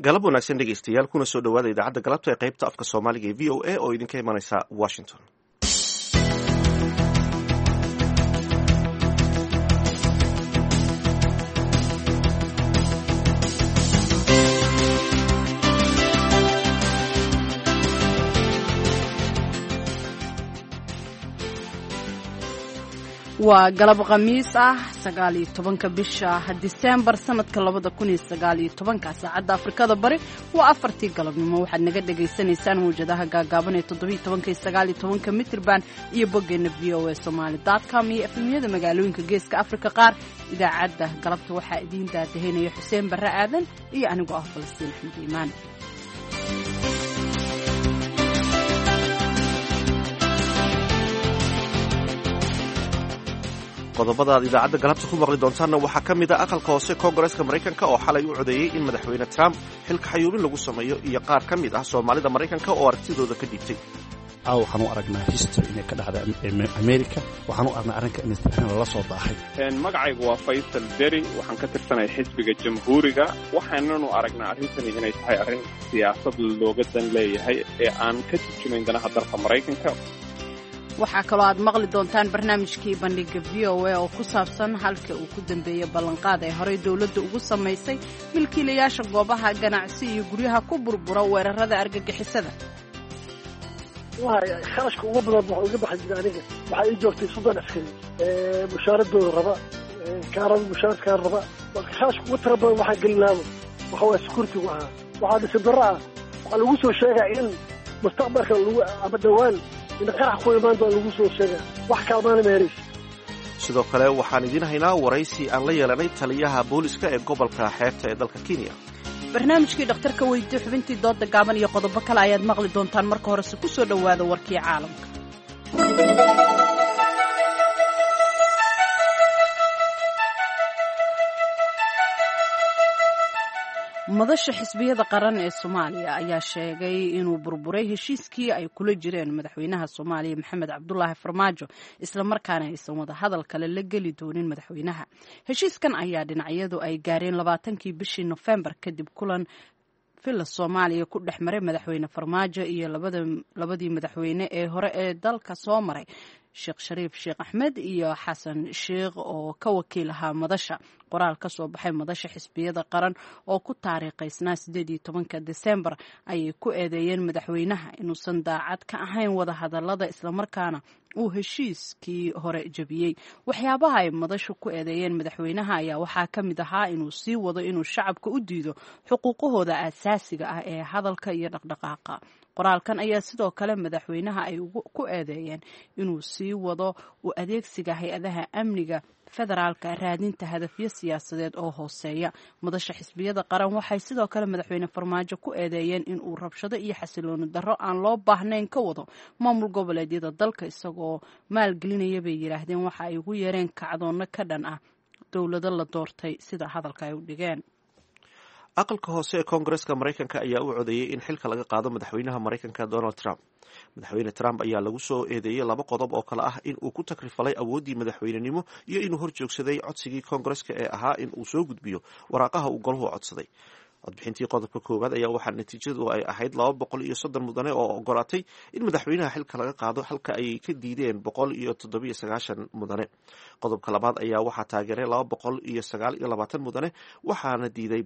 galab wanaagsan dhegaystayaal kuna soo dhawaada idaacadda galabta ee qaybta afka soomaaliga ee v o a oo idinka imanaysa washington. waa galab khamiis ah 19 bisha Diseembar sanadka 2019 saacadda Afrikada Bari waa 4tii galabnimo. waxaad naga dhageysanaysaan muujadaha gaagaaban ee 17 mitirban iyo boggeena voasomali.com iyo efemyada magaalooyinka geeska Afrika qaar. idaacadda galabta waxaa idiin daadaheynaya Xuseen Barre Aadan iyo anigoo ah Falastiin Axmed Iimaan. qodobada aad idaacadda galabta ku maqli doontaanna waxaa ka mid ah aqalka hoose koongareeska maraykanka oo xalay u codeeyey in madaxweyne Trump xilka xayuubin lagu sameeyo iyo qaar ka mid ah Soomaalida Maraykanka oo aragtidooda ka dhiibtay. waxaan u aragnaa history inay ka dhacda America. waxaan u aragnaa arrinka in Trump la soo daahay. magacaygu waa Faysal Deri, waxaan ka tirsanahay xisbiga Jamhuuriga. waxaananu aragnaa arrintani inay tahay arrin siyaasad looga dan leeyahay ee aan ka turjumayn danaha dalka Maraykanka. waxaa kaloo aad maqli doontaan barnaamijkii bandhiga VOA oo ku saabsan halka uu ku dambeeyey ballanqaad ay horey dawladda ugu samaysay milkiilayaasha goobaha ganacsi iyo guryaha ku burbura weerarada argagixisada. kharashka ugu badan waxa uga baxay jira aniga waxaa ii joogtay 30 askari mushaaradooda raba kaarada mushaaradkaan raba kharashka ugu tira badan waxaa gelinaaba waxa waa security-gu ahaa waxaa dhisi darro ah waxaa lagu soo sheegaa in mustaqbalka lagu ama dhawaan sidoo kale waxaan idiin haynaa waraysi aan la yeelanay taliyaha booliska ee gobolka xeebta ee dalka Kenya. barnaamijkii dhakhtarka weydiiyo xubintii dooda gaaban iyo qodobo kale ayaad maqli doontaan. marka horese ku soo dhowaada warkii caalamka. madasha xisbiyada qaran ee Soomaaliya ayaa sheegay inuu burburay heshiiskii ay kula jireen madaxweynaha Soomaaliya Maxamed Cabdullaahi Farmaajo isla markaana aysan wada hadal kale la geli doonin madaxweynaha. heshiiskan ayaa dhinacyadu ay gaareen 20kii bishii November kadib kulan fila Soomaaliya ku dhex maray madaxweyne Farmaajo iyo labadii madaxweyne ee hore ee dalka soo maray Sheekh Shariif Sheekh Axmed iyo Xasan Sheekh oo ka wakiil ahaa madasha. qoraal ka soo baxay madasha xisbiyada qaran oo ku taariikhaysnaa 18 Diseembar ayay ku eedeeyeen madaxweynaha inuusan daacad ka ahayn wada hadallada islamarkaana uu heshiiskii hore jabiyey. waxyaabaha ay madashu ku eedeeyeen madaxweynaha ayaa waxaa ka mid ahaa inuu sii wado inuu shacabka u diido xuquuqahooda aasaasiga ah ee hadalka iyo dhaqdhaqaaqa. qoraalkan ayaa sidoo kale madaxweynaha ay ku eedeeyeen inuu sii wado u adeegsiga hay-adaha amniga federaalka raadinta hadafyo siyaasadeed oo hooseeya. madasha xisbiyada qaran waxay sidoo kale madaxweyne Farmaajo ku eedeeyeen inuu rabshado iyo xasilooni darro aan loo baahnayn ka wado maamul goboleedyada dalka isagoo maalgelinaya bay yiraahdeen waxa ay ugu yeereen kacdoonno ka dhan ah dowlado la doortay sida hadalka ay u dhigeen. aqalka hoose ee koongareeska maraykanka ayaa u codeeyey in xilka laga qaado madaxweynaha maraykanka Donald Trump. madaxweyne Trump ayaa lagu soo eedeeyey 2 qodob oo kale ah in uu ku takrifalay awooddii madaxweynenimo iyo inuu horjoogsaday codsigii koongareeska ee ahaa in uu soo gudbiyo waraaqaha uu goluhu codsaday. codbixintii qodobka koowaad ayaa waxaa natiijadu ay ahayd 230 mudane oo ogolaatay in madaxweynaha xilka laga qaado halka ay ka diideen 197 mudane. qodobka labaad ayaa waxaa taageeray 229 mudane waxaana diiday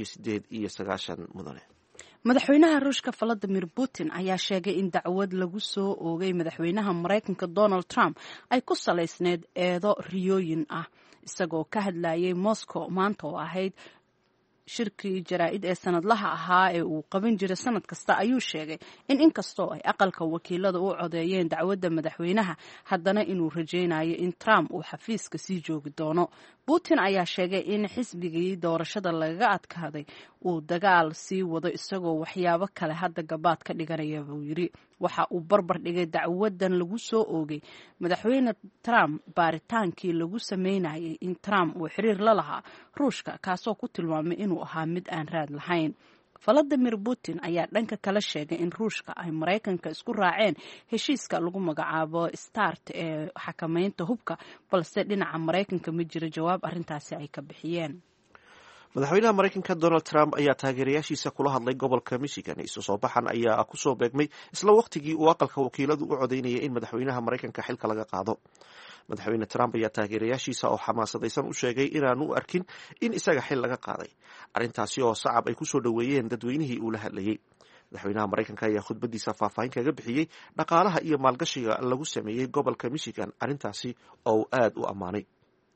198 mudane. madaxweynaha Ruushka Vladimir Putin ayaa sheegay in dacwad lagu soo oogay madaxweynaha Maraykanka Donald Trump ay ku salaysneed eedo riyooyin ah. isagoo ka hadlayay Moscow maanta oo ahayd shirkii jaraa'id ee sanadlaha ahaa ee uu qaban jiray sanad kasta ayuu sheegay in inkastoo ay aqalka wakiilada u codeeyeen dacwadda madaxweynaha haddana inuu rajaynayo in Trump uu xafiiska sii joogi doono. Putin ayaa sheegay in xisbigii doorashada lagaga adkaaday uu dagaal sii wado isagoo waxyaabo kale hadda gabaad ka dhiganaya buu yiri. waxa uu barbar dhigay dacwadan lagu soo oogay madaxweyne Trump baaritaankii lagu sameynayay in Trump uu xiriir la lahaa Ruushka kaasoo ku tilmaamay inuu ahaa mid aan raad lahayn. Vladimir Putin ayaa dhanka kala sheegay in Ruushka ay Maraykanka isku raaceen heshiiska lagu magacaabo START ee xakamaynta hubka balse dhinaca Maraykanka ma jiro jawaab arrintaasi ay ka bixiyeen. madaxweynaha maraykanka donald trump ayaa taageerayaashiisa kula hadlay gobolka michigan isu soo baxan ayaa kusoo beegmay isla waqtigii uu aqalka wakiiladu u codeynayay in madaxweynaha maraykanka xilka laga qaado. madaxweyne trump ayaa taageerayaashiisa oo xamaasadaysan u sheegay inaanu u arkin in isaga xil laga qaaday, arrintaasi oo sacab ay kusoo dhoweeyeen dadweynihii uu la hadlayey. madaxweynaha maraykanka ayaa khudbadiisa faahfaahin kaga bixiyey dhaqaalaha iyo maalgashiga lagu sameeyey gobolka michigan, arrintaasi oo uu aad u ammaanay.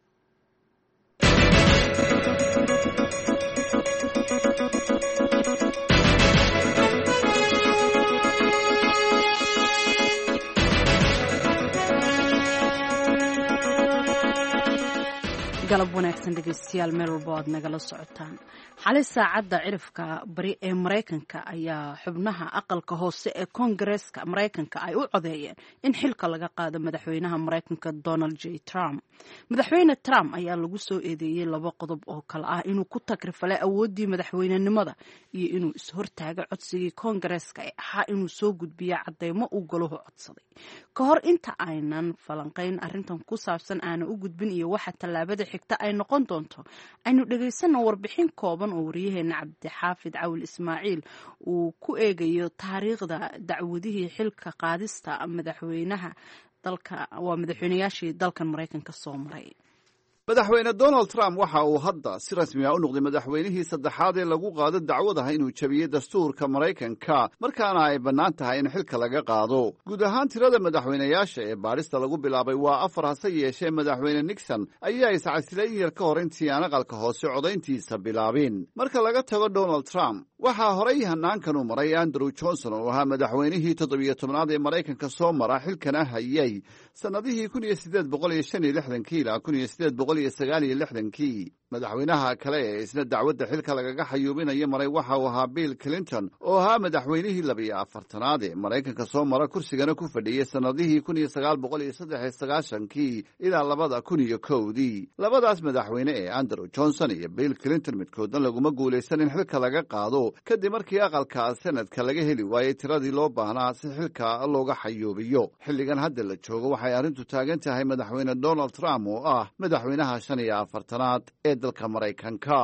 galab wanaagsan dhegeystayaal, meel walba o aad nagala socotaan. xalay saacadda cirifka bari ee maraykanka ayaa xubnaha aqalka hoose ee koongareeska maraykanka ay u codeeyeen in xilka laga qaado madaxweynaha maraykanka Donald J. Trump. madaxweyne Trump ayaa lagu soo eedeeyey 2 qodob oo kale ah inuu ku takrifalay awooddii madaxweynenimada iyo inuu ishortaago codsigii koongareeska ee ahaa inuu soo gudbiyo cadeymo uu goluhu codsaday. ka hor inta aynan falanqayn arrintan ku saabsan aana u gudbin iyo waxa tallaabada xigta ay noqon doonto, aynu dhegaysano warbixin kooban oo wariyaheena cabdixaafid cawil ismaaciil uu ku eegayo taariikhda dacwadihii xilka qaadista madaxweynayaashii dalkan maraykanka soo maray. madaxweyne donald trump waxa uu hadda si rasmi ah u noqday madaxweynihii saddexaad ee lagu qaado dacwadaha inuu jabiyey dastuurka maraykanka, markaana ay bannaan tahay in xilka laga qaado. guud ahaan tirada madaxweynayaasha ee baadhista lagu bilaabay waa 4, hase yeeshee madaxweyne nixon ayaa iscasilay in yar ka hor intii aan aqalka hoose codayntiisa bilaabin. marka laga tago donald trump, waxaa horay hanaankan u maray andrew johnson oo ahaa madaxweynihii 17aad ee maraykanka soo mara, xilkana hayay sannadihii 1865 ilaa 1869. madaxweynaha kale ee isna dacwadda xilka lagaga xayuubinayo maray waxa uu ahaa bill clinton oo ahaa madaxweynihii 42aad ee maraykanka soo mara, kursigana ku fadhiyey sannadihii 1993 ilaa 2001. labadaas madaxweyne ee andrew johnson iyo bill clinton midkoodna laguma guulaysan in xilka laga qaado kadib markii aqalka senadka laga heli waayey tiradii loo baahnaa si xilka looga xayuubiyo. xilligan hadda la joogo waxay arrintu taagan tahay madaxweyne donald trump oo ah madaxweynaha 45aad ee dalka maraykanka.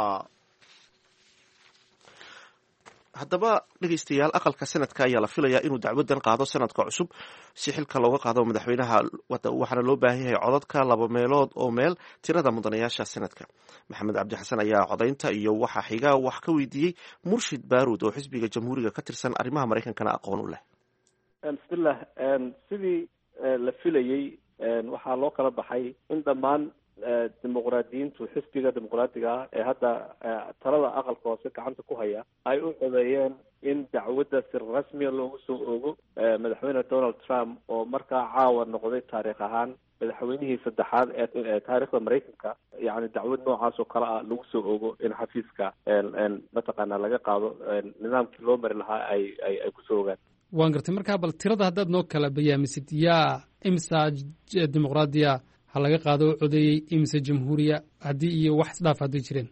haddaba dhegeystayaal, aqalka senadka ayaa la filayaa inuu dacwadan qaado sanadka cusub si xilka looga qaado madaxweynaha, waxaana loo baahan yahay codadka 2 meelood oo meel tirada mudanayaasha senadka. maxamed cabdi xasan ayaa codaynta iyo waxa xiga wax ka weydiiyey murshid baaruud oo xisbiga jamhuuriga ka tirsan arrimaha maraykankana aqoon u leh. bismillah, sidii la filayey waxaa loo kala baxay in dhammaan dimuqraadiyiintu xisbiga dimuqraadiga ah ee hadda talada aqalka hoose gacanta ku haya ay u codeeyeen in dacwadda si rasmiya loogu soo oogo madaxweyne donald trump oo markaa caawa noqday taariikh ahaan madaxweynihii 3aad ee taariikhda maraykanka. yani dacwad noocaas oo kale ah lagu soo oogo in xafiiska mataqaanaa laga qaado nidaamkii loo mari lahaa ay kusoo ogaan. waan gartay. markaa bal tirada haddaad noo kala bayaamisid, yaa imsa dimuqraadiya ha laga qaado oo codeeyey, imse jamhuuriya, haddii iyo wax isdhaaf hadday jireen?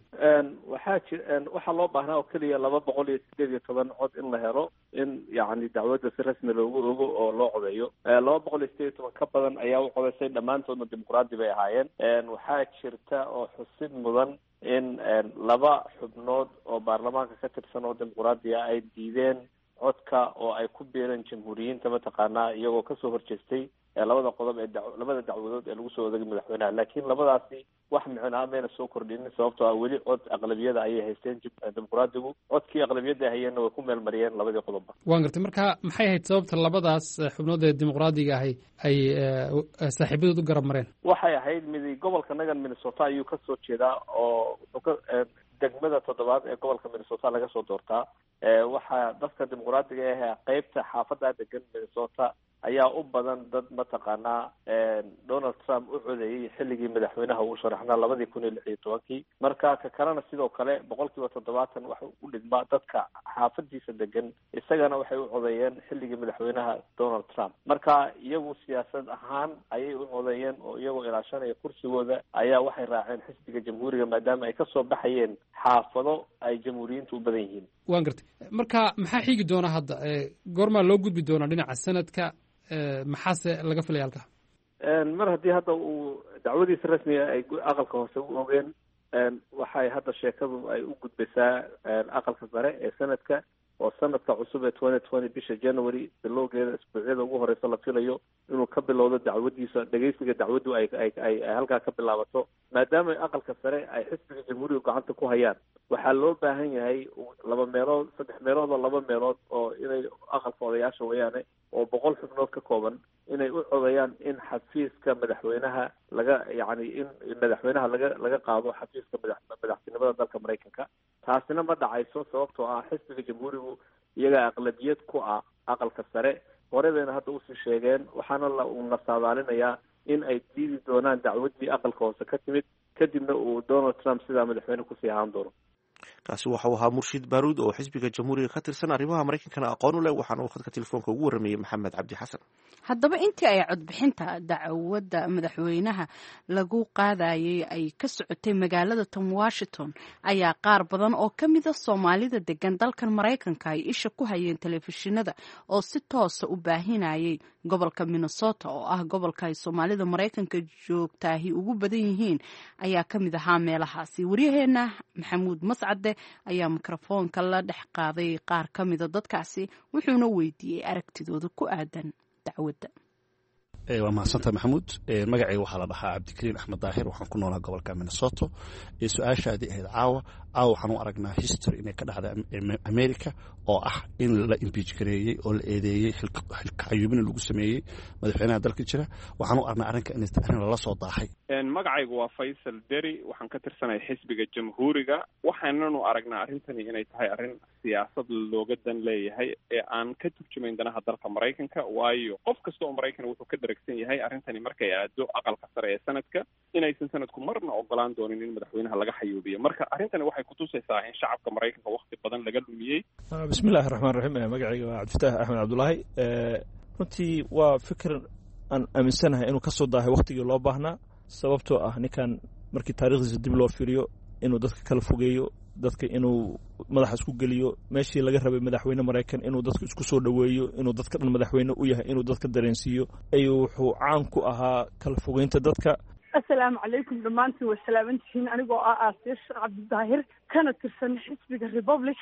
waxaa loo baahnaa oo keliya 218 cod in la helo in yani dacwadda si rasmi loogu ogo oo loo codeeyo. 218 ka badan ayaa u codeysay, dhammaantoodna dimuqraadi bay ahaayeen. waxaa jirta oo xusid mudan in 2 xubnood oo baarlamaanka ka tirsan oo dimuqraadiga ay diideen codka oo ay ku biireen jamhuuriyiinta mataqaanaa iyagoo kasoo horjeestay labada qodob ee labada dacwadood ee lagu soo oogay madaxweynaha. laakiin labadaasi wax micnaa mayna soo kordhinin, sababtoo ah weli cod aqlabiyada ayay haysteen dimuqraadigu. codkii aqlabiyada hayeenna way ku meel mariyeen labadii qodobba. waan gartay. marka maxay ahayd sababta labadaas xubnood ee dimuqraadiga ahi ay saaxiibadood u garab mareen? waxay ahayd gobolka nagan minnesota ayuu kasoo jeedaa oo degmada 7aad ee gobolka minnesota laga soo doortaa. waxaa dadka dimuqraadiga ah qeybta xaafada degan minnesota ayaa u badan dad mataqaanaa donald trump u codeeyey xilligii madaxweynaha uu sharaxnaa 2016. marka ka kalena sidoo kale 70% waxa u dhigmaa dadka xaafadiisa degan, isagana waxay u codeeyeen xilligii madaxweynaha donald trump. marka iyagu siyaasad ahaan ayay u codeeyeen oo iyagoo ilaashanaya kursigooda ayaa waxay raaceen xisbiga jamhuuriga maadaama ay kasoo baxayeen xaafado ay jamhuuriyiintu u badan yihiin. waan gartay. marka maxaa xigi doona hadda? goormaa loo gudbi doonaa dhinaca sanadka? maxaase laga filaya halka? mar haddii hadda uu dacwadiisa rasmiga ay aqalka hoose u ogeen, waxay hadda sheekadu ay u gudbaysaa aqalka sare ee sanadka oo sanadka cusub ee bisha January bilowgeeda isbuucyada ugu horeysa la filayo inuu ka bilowdo dacwadiisa dhageysiga dacwadu ay halkaa ka bilaabato maadaama aqalka sare ay xisbiga jamhuuriga gacanta ku hayaan waxaa loo baahan yahay 3 meelood oo 2 meelood oo inay aqalka odayaasha weeyaane oo 100 xubnood ka kooban inay u codeeyaan in xafiiska madaxweynaha in madaxweynaha laga qaado xafiiska madaxtinimada dalka Mareykanka taasina ma dhacayso sababtoo ah xisbiga jamhuurigu iyaga aqlabiyad ku ah aqalka sare horeeyna hadda usii sheegeen waxaana la nasaadaalinayaa in ay diidi doonaan dacwadii aqalka hoose ka timid kadibna uu Donald Trump sida madaxweyne ku sii ahaan doono kaasi waxa uu ahaa Murshid Baruud oo xisbiga jamhuuriga ka tirsan arrimaha Mareykankana aqoon u leh waxaana uu khadka telefoonka ugu waramayay Maxamed Cabdi Xasan haddaba intii ay codbixinta dacwadda madaxweynaha lagu qaadayay ay ka socotay magaalada Tom Washington ayaa qaar badan oo ka mid ah Soomaalida degan dalkan Mareykanka ay isha ku hayeen telefishinada oo si toos ah u baahinayay gobolka Minnesota oo ah gobolka ay Soomaalida Mareykanka joogtaahi ugu badan yihiin ayaa ka mid ahaa meelahaasi wariyaheena Maxamuud Mascade ayaa mikrofoonka la dhex qaaday qaar ka mid ah dadkaasi wuxuuna weydiiyay aragtidooda ku aadan dacwadda waa mahadsantahay maxamuud magacayga waxaa la dhahaa cabdikariin axmed daahir waxaan ku noolaa gobolka Minnesota su-aashaadii ahayd caawa waxaan u aragnaa history inay ka dhacday America oo ah in la impeach gareeyey oo la eedeeyey xilka cayuubina lagu sameeyey madaxweynaha dalka jira waxaan u aragnaa arrinka in lala soo daahay magacaygu waa Faisal Deri waxaan ka tirsanahay xisbiga jamhuuriga waxaananu aragnaa arrintani inay tahay arrin siyaasad looga dan leeyahay ee aan ka turjumayn danaha dalka Mareykanka waayo qof kasta oo Mareykan wuxuu ka daragsan yahay arrintani markay aado aqalka sare ee sanadka inaysan sanadku marna ogolaan doonin in madaxweynaha laga xayuubiyo marka arrintani waxay ku tusaysaa in shacabka Mareykanka waqti badan laga lumiyay bismillaahir rahmaanir rahiim magacayga waa Cabdifataah Axmed Cabdullaahi runtii waa fikir aan aaminsanahay inuu ka soo daahay waqtigii loo baahnaa sababtoo ah ninkan markii taariikhdiisa dib loo fiiriyo inuu dadka kala fogeeyo dadka inuu madaxa isku geliyo meeshii laga rabay madaxweyne Mareykan inuu dadka isku soo dhaweeyo inuu dadka dhan madaxweyne u yahay inuu dadka dareensiiyo ayuu wuxuu caan ku ahaa kala fogeynta dadka assalaamu calaykum dhammaantiin waa salaamantihiin anigoo ah Aasiya Cabdi Daahir kana tirsan xisbiga Republic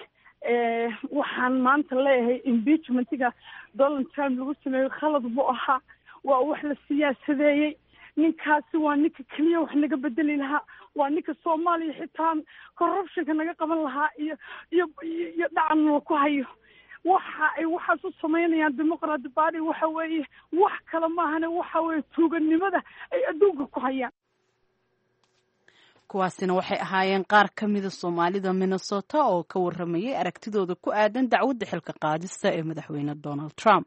waxaan maanta leeyahay impeachmentiga Donald Trump lagu sameeyay khalad buu ahaa waa wax la siyaasadeeyay ninkaasi waa ninka kaliya wax naga bedeli lahaa waa ninka Soomaaliya xitaa corruptionka naga qaban lahaa iyo dhacan ku hayo waxa ay waxaas u sameynayaan Democrat Party waxa weeye wax kale maahane waxa weeye tuuganimada ay adduunka ku hayaan kuwaasina waxay ahaayeen qaar ka mid ah Soomaalida Minnesota oo ka waramayay aragtidooda ku aadan dacwadda xilka qaadista ee madaxweyne Donald Trump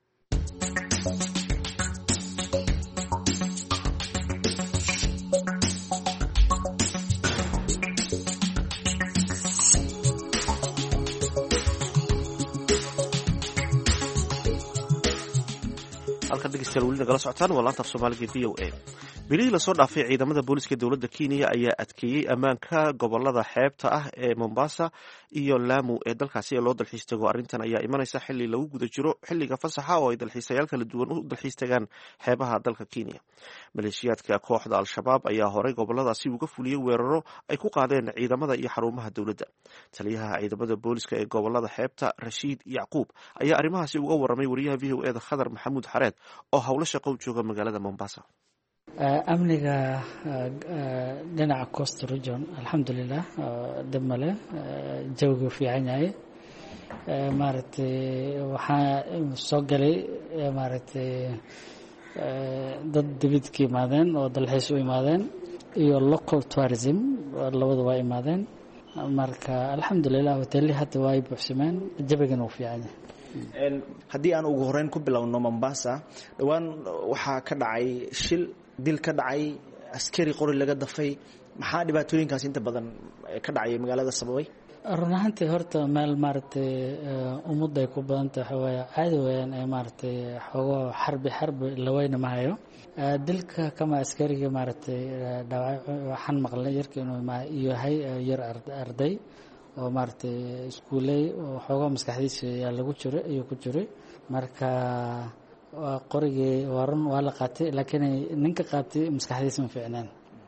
halkan dhegeystayaal weli nagala socotaan waa laanta af Soomaaliga VOA bilihii lasoo dhaafay ciidamada booliska dowladda Kenya ayaa adkeeyey ammaanka gobolada xeebta ah ee Mombasa iyo Lamu ee dalkaasi loo dalxiis tago arrintan ayaa imanaysa xilli lagu guda jiro xilliga fasaxa oo ay dalxiisayaal kala duwan u dalxiis tagaan xeebaha dalka Kenya maleeshiyaadka kooxda Al-Shabaab ayaa horey goboladaasi uga fuliyay weeraro ay ku qaadeen ciidamada iyo xarumaha dowladda taliyaha ciidamada booliska ee gobolada xeebta Rashiid Yacquub ayaa arrimahaasi uga waramay wariyaha VOA Khadar Maxamuud Xareed oo hawlo shaqo u jooga magaalada Mombasa amniga dhinaca Coast Region alxamdulilah dib male jawigu fiican yahay maaragtay waxaa soo galay maaragtay dad dibadka imaadeen oo dalxiis u imaadeen iyo local tourism labadu waa imaadeen marka alxamdulilah hoteelihii hadda waa ay buuxsameen jawigana uu fiican yahay haddii aan ugu horeyn ku bilowno Mombasa dhawaan waxaa ka dhacay shil dil ka dhacay askari qori laga dafay maxaa dhibaatooyinkaas inta badan ka dhacay magaalada sababay run ahaantii horta meel maaragtay ummadda ay ku badan tahay waa caadi weeyaan ee maaragtay xogo xarbi laweyna ma hayo dilka kama askariga maaragtay dhaawac waxaan maqlay yarka inuu yahay yar arday oo maaragtay iskuuley oo xogo maskaxdiisa ayaa lagu jiray ayuu ku jiray marka qorigii waa run waa la qaatay laakiin ninka qaatay maskaxdiisa ma fiicnaan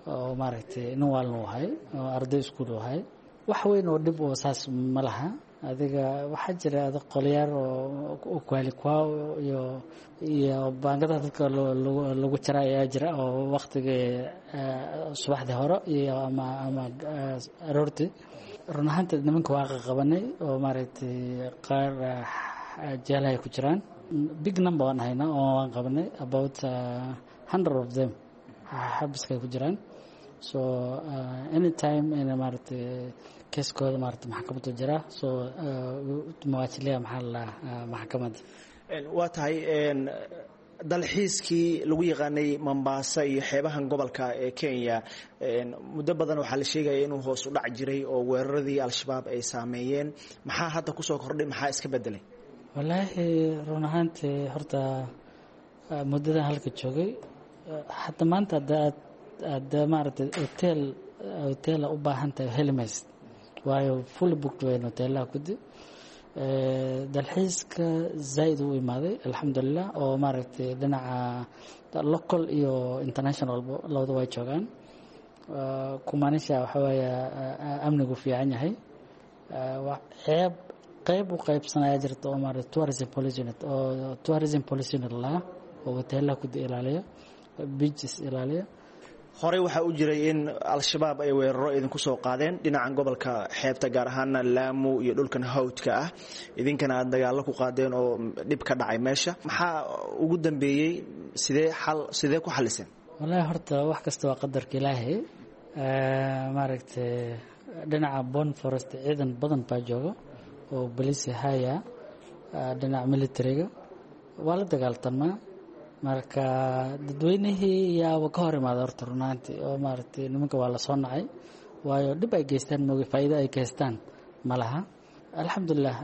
oo maaragtay nin waalna u ahay oo arday iskuul u ahay wax weyn oo dhib oo saas ma laha adiga waxaa jira qolyaar oo kwaalikwa iyo baangada dadka lagu jara ayaa jira oo waqtiga subaxdii hore iyo ama aroortii run ahaantii nimanka waa qabanay oo maaragtay qaar jeelahay ku jiraan big number waan haynaa oo waan qabanay about 100 of them xabiskay ku jiraan so anytime ina maaragtay keeskooda maaragtay maxkamadda jira so mawaajiliya maxaa la maxkamadda waa tahay dalxiiskii lagu yaqaanay Mombasa iyo xeebahan gobolka ee Kenya muddo badan waxaa la sheegaya inuu hoos u dhac jiray oo weeraradii al-shabaab ay saameeyeen maxaa hadda ku soo kordhay maxaa iska bedelay wallaahi run ahaantii horta muddadan halka joogay hadda maanta aad maaragtay hotel u baahan tahay helimays waayo full booked weyn hoteelaha kudi dalxiiska zaid u imaaday alxamdulilah oo maaragtay dhinaca local iyo international labada way joogaan kumaanisha waxa weeye amnigu fiican yahay qayb u qaybsanaya jirta oo maaragtay tourism policy unit laha oo hoteelaha kudi ilaaliya beaches ilaaliya horey waxaa u jiray in al-shabaab ay weeraro idinku soo qaadeen dhinacan gobolka xeebta gaar ahaana Lamu iyo dhulkan hawdka ah idinkana aad dagaalo ku qaadeen oo dhib ka dhacay meesha maxaa ugu dambeeyay sidee ku xaliseen wallahi horta wax kasta waa qadarka Ilaahay maaragtay dhinaca Bon Forest ciidan badan baa jooga oo police haya dhinaca militariga waa la dagaaltamaa marka dadweynihii yaa ka hor imaada horta runaantii oo maaragtay nimanka waa la soo nacay waayo dhib ay geystaan mooga faa'iido ay geystaan ma laha alxamdulilah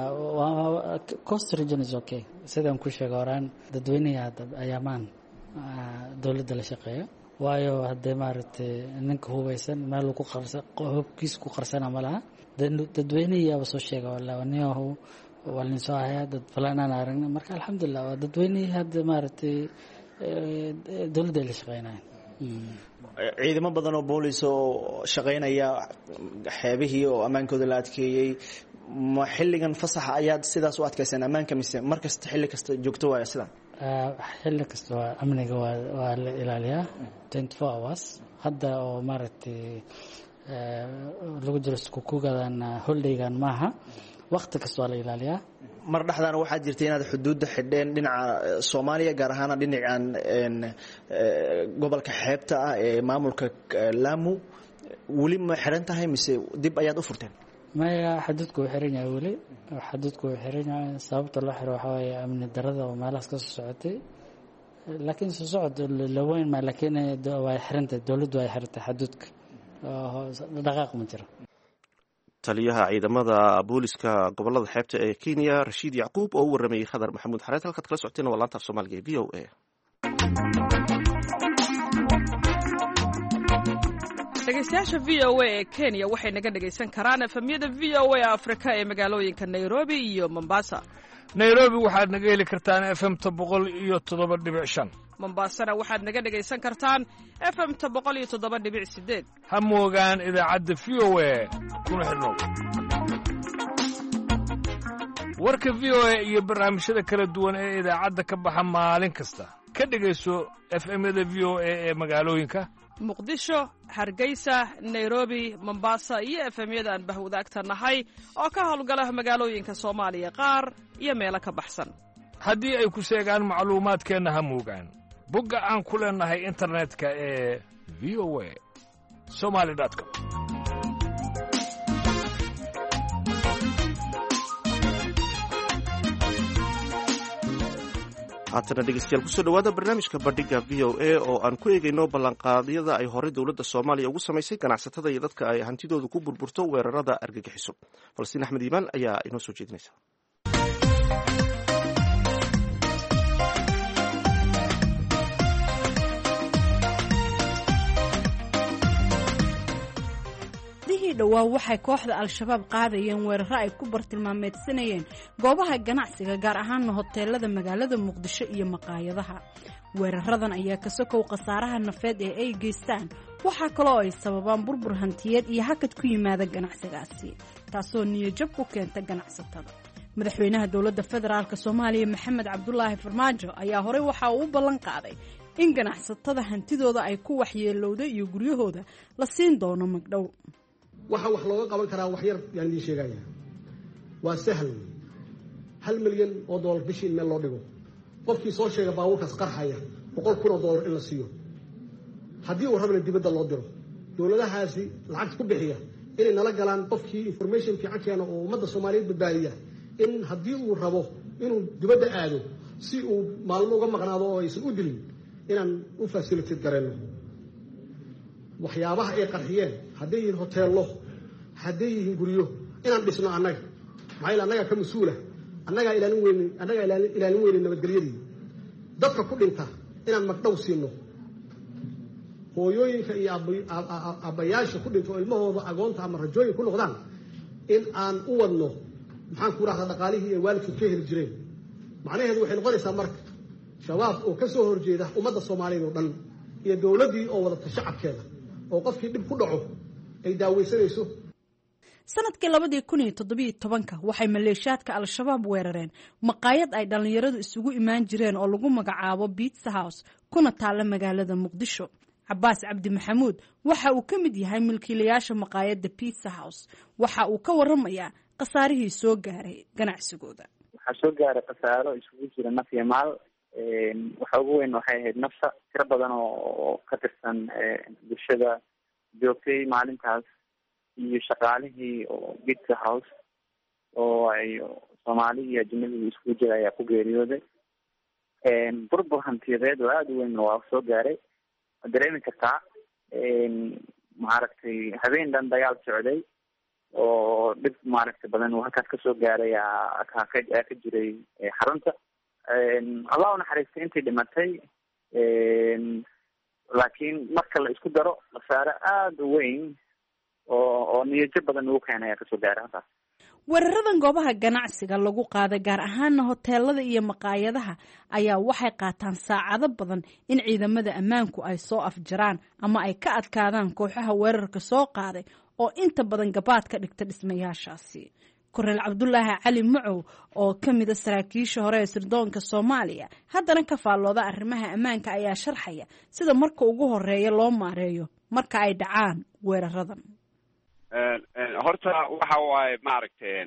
coast region is okay sidaan ku sheegay horaan dadweynihii ayaamaan dowladda la shaqeeya waayo haddee maaragtay ninka hubaysan meel ku qarsan hubkiis ku qarsana ma laha dadweynihii yaaba soo sheega wallaahi niyahu waa nin soo haya dad falanaan aragnay marka alxamdulilah waa dadweynihii hadda maaragtay dowladda la shaqeynaya ciidamo badan oo boolis oo shaqeynaya xeebihii oo ammaankooda la adkeeyey ma xilligan fasaxa ayaad sidaas u adkayseen ammaanka mise mar kasta xilli kasta joogto waaya sidan xilli kasta waa amniga waa la ilaaliyaa 24 hours hadda oo maaragtay lagu jiro iskukugadan holdaygan maaha waqti kasta waa la ilaaliyaa mar dhexdaana waxaa jirtay inaad xuduudda xidheen dhinaca Soomaaliya gaar ahaan dhinacan gobolka xeebta ah ee maamulka Lamu wali ma xiran tahay mise dib ayaad u furteen maya xadudku wuu xiran yahay wali xadudku wuu xiran yahay sababta loo xiro waxa weeye amni darada oo meelahaas ka soo socotay laakiin soo socod la weyn ma laakiin way xirantay dowladdu way xirtay xadudka dhaqaaq ma jiro taliyaha ciidamada booliska gobolada xeebta ee Kenya Rashid Yacquub oo u waramayay Khadar Maxamuud Xareed halkaad kala socoteen waa laanta af Soomaaliga ee VOA dhegeystayaasha VOA ee Kenya waxay naga dhegeysan karaan efemyada VOA Afrika ee magaalooyinka Nairobi iyo Mombasa Nairobi waxaad naga heli kartaan FM-ta 107.5 Mombasana waxaad naga dhegeysan kartaan FM-ta 107.8 ha moogaan idaacadda VOA kuna xidhnow warka VOA iyo barnaamijyada kala duwan ee idaacadda ka baxa maalin kasta ka dhegeyso FM-yada VOA ee magaalooyinka Muqdisho, Hargeysa, Nairobi, Mombasa iyo FM-yada aan bahwadaagta nahay oo ka howlgala magaalooyinka Soomaaliya qaar iyo meelo ka baxsan haddii ay ku sheegaan macluumaadkeenna ha moogaan bogga aan ku leenahay internetka ee voa.somali.com haatana dhegeystayaal kusoo dhawaada barnaamijka bandhiga v o a oo aan ku eegayno ballanqaadyada ay horey dowladda Soomaaliya ugu samaysay ganacsatada iyo dadka ay hantidoodu ku burburto weerarada argagixiso Falastiin Axmed Iimaan ayaa inoo soo jeedinaysa dhawaa waxay kooxda al-shabaab qaadayeen weeraro ay ku bartilmaameedsanayeen goobaha ganacsiga gaar ahaana hoteelada magaalada Muqdisho iyo maqaayadaha weeraradan ayaa ka sokow khasaaraha nafeed ee ay geystaan waxaa kaloo ay sababaan burbur hantiyeed iyo hakad ku yimaada ganacsigaasi taasoo niyajab ku keenta ganacsatada. madaxweynaha dowladda federaalk soomaaliya maxamed cabdulaahi farmaajo ayaa horey waxa uu u ballan qaaday in ganacsatada hantidooda ay ku waxyeelowda iyo guryahooda la siin doono magdhow. waxa wax looga qaban karaa wax yar yaan idiin sheegaya, waa sahal. $1 milyan bishii in meel loo dhigo, qofkii soo sheega baabuurkaas qarxaya $100,000 in la siiyo, haddii uu rabana dibadda loo diro. dowladahaasi lacag ku bixiya inay nala galaan qofkii information fiican keena oo ummadda Soomaaliyeed badbaadiya, in haddii uu rabo inuu dibadda aado si uu maalmo uga maqnaado oo aysan u dilin, inaan u facilitate gareyno. waxyaabaha ay qarxiyeen hadday yihiin hoteello, hadday yihiin guryo, inaan dhisno annaga. maxaa annaga ka mas-uula, annagaa ilaalin weyne nabadgelyadii. dadka ku dhinta inaan magdhow siino. hooyooyinka iyo aabbayaasha ku dhinta oo ilmahooda agoonta ama rajooyin ku noqdaan, in aan u wadno maxaan ku rahdaa dhaqaalihii ay waalidkood ka heli jireen. macnaheedu waxay noqonaysaa marka shabaab oo ka soo horjeeda ummadda Soomaaliyeed oo dhan iyo dowladdii oo wadata shacabkeeda oo qofkii dhib ku dhaco ay daaweysanayso. sanadkii 2017 waxay maleeshiyaadka al-shabaab weerareen maqaayad ay dhalinyaradu isugu imaan jireen oo lagu magacaabo Pizza House kuna taala magaalada Muqdisho. Cabbaas Cabdi Maxamuud waxa uu ka mid yahay milkiilayaasha maqaayadda Pizza House. waxa uu ka waramayaa qasaarihii soo gaaray ganacsigooda. waxaa soo gaaray qasaaro isugu jira naf iyo maal. waxa ugu weyn waxay ahayd nafta. tiro badan oo ka tirsan bulshada joogtay maalintaas iyo shaqaalihii oo Pizza House oo ay Soomaali iyo ajnabi isku jira ayaa ku geeriyooday. burbur hantiyadeed oo aada u weyn waa soo gaaray. dareemi kartaa maaragtay habeen dhan dagaal socday oo dhib maaragtay badan uu halkaas kasoo gaaray ka jiray xarunta. allah u naxariistay intii dhimatay, laakiin marka la isku daro khasaare aada u weyn oo niyajo badan ugu keenay ayaa kasoo gaaray halkaas. weeraradan goobaha ganacsiga lagu qaaday gaar ahaana hoteelada iyo maqaayadaha ayaa waxay qaataan saacado badan in ciidamada ammaanku ay soo afjaraan ama ay ka adkaadaan kooxaha weerarka soo qaaday oo inta badan gabaad ka dhigta dhismayaashaasi. korneyl cabdulaahi cali macow oo ka mida saraakiisha hore ee sirdoonka Soomaaliya haddana ka faallooda arrimaha ammaanka ayaa sharxaya sida marka ugu horeeya loo maareeyo marka ay dhacaan weeraradan. horta waxa waaye maaragtay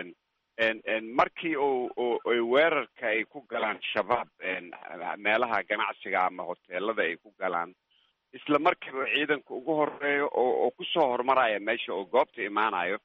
markii ay weerarka ay ku galaan shabaab meelaha ganacsiga ama hoteelada ay ku galaan, isla markiiba ciidanka ugu horeeyo oo kusoo hormaraya meesha oo goobta imaanayo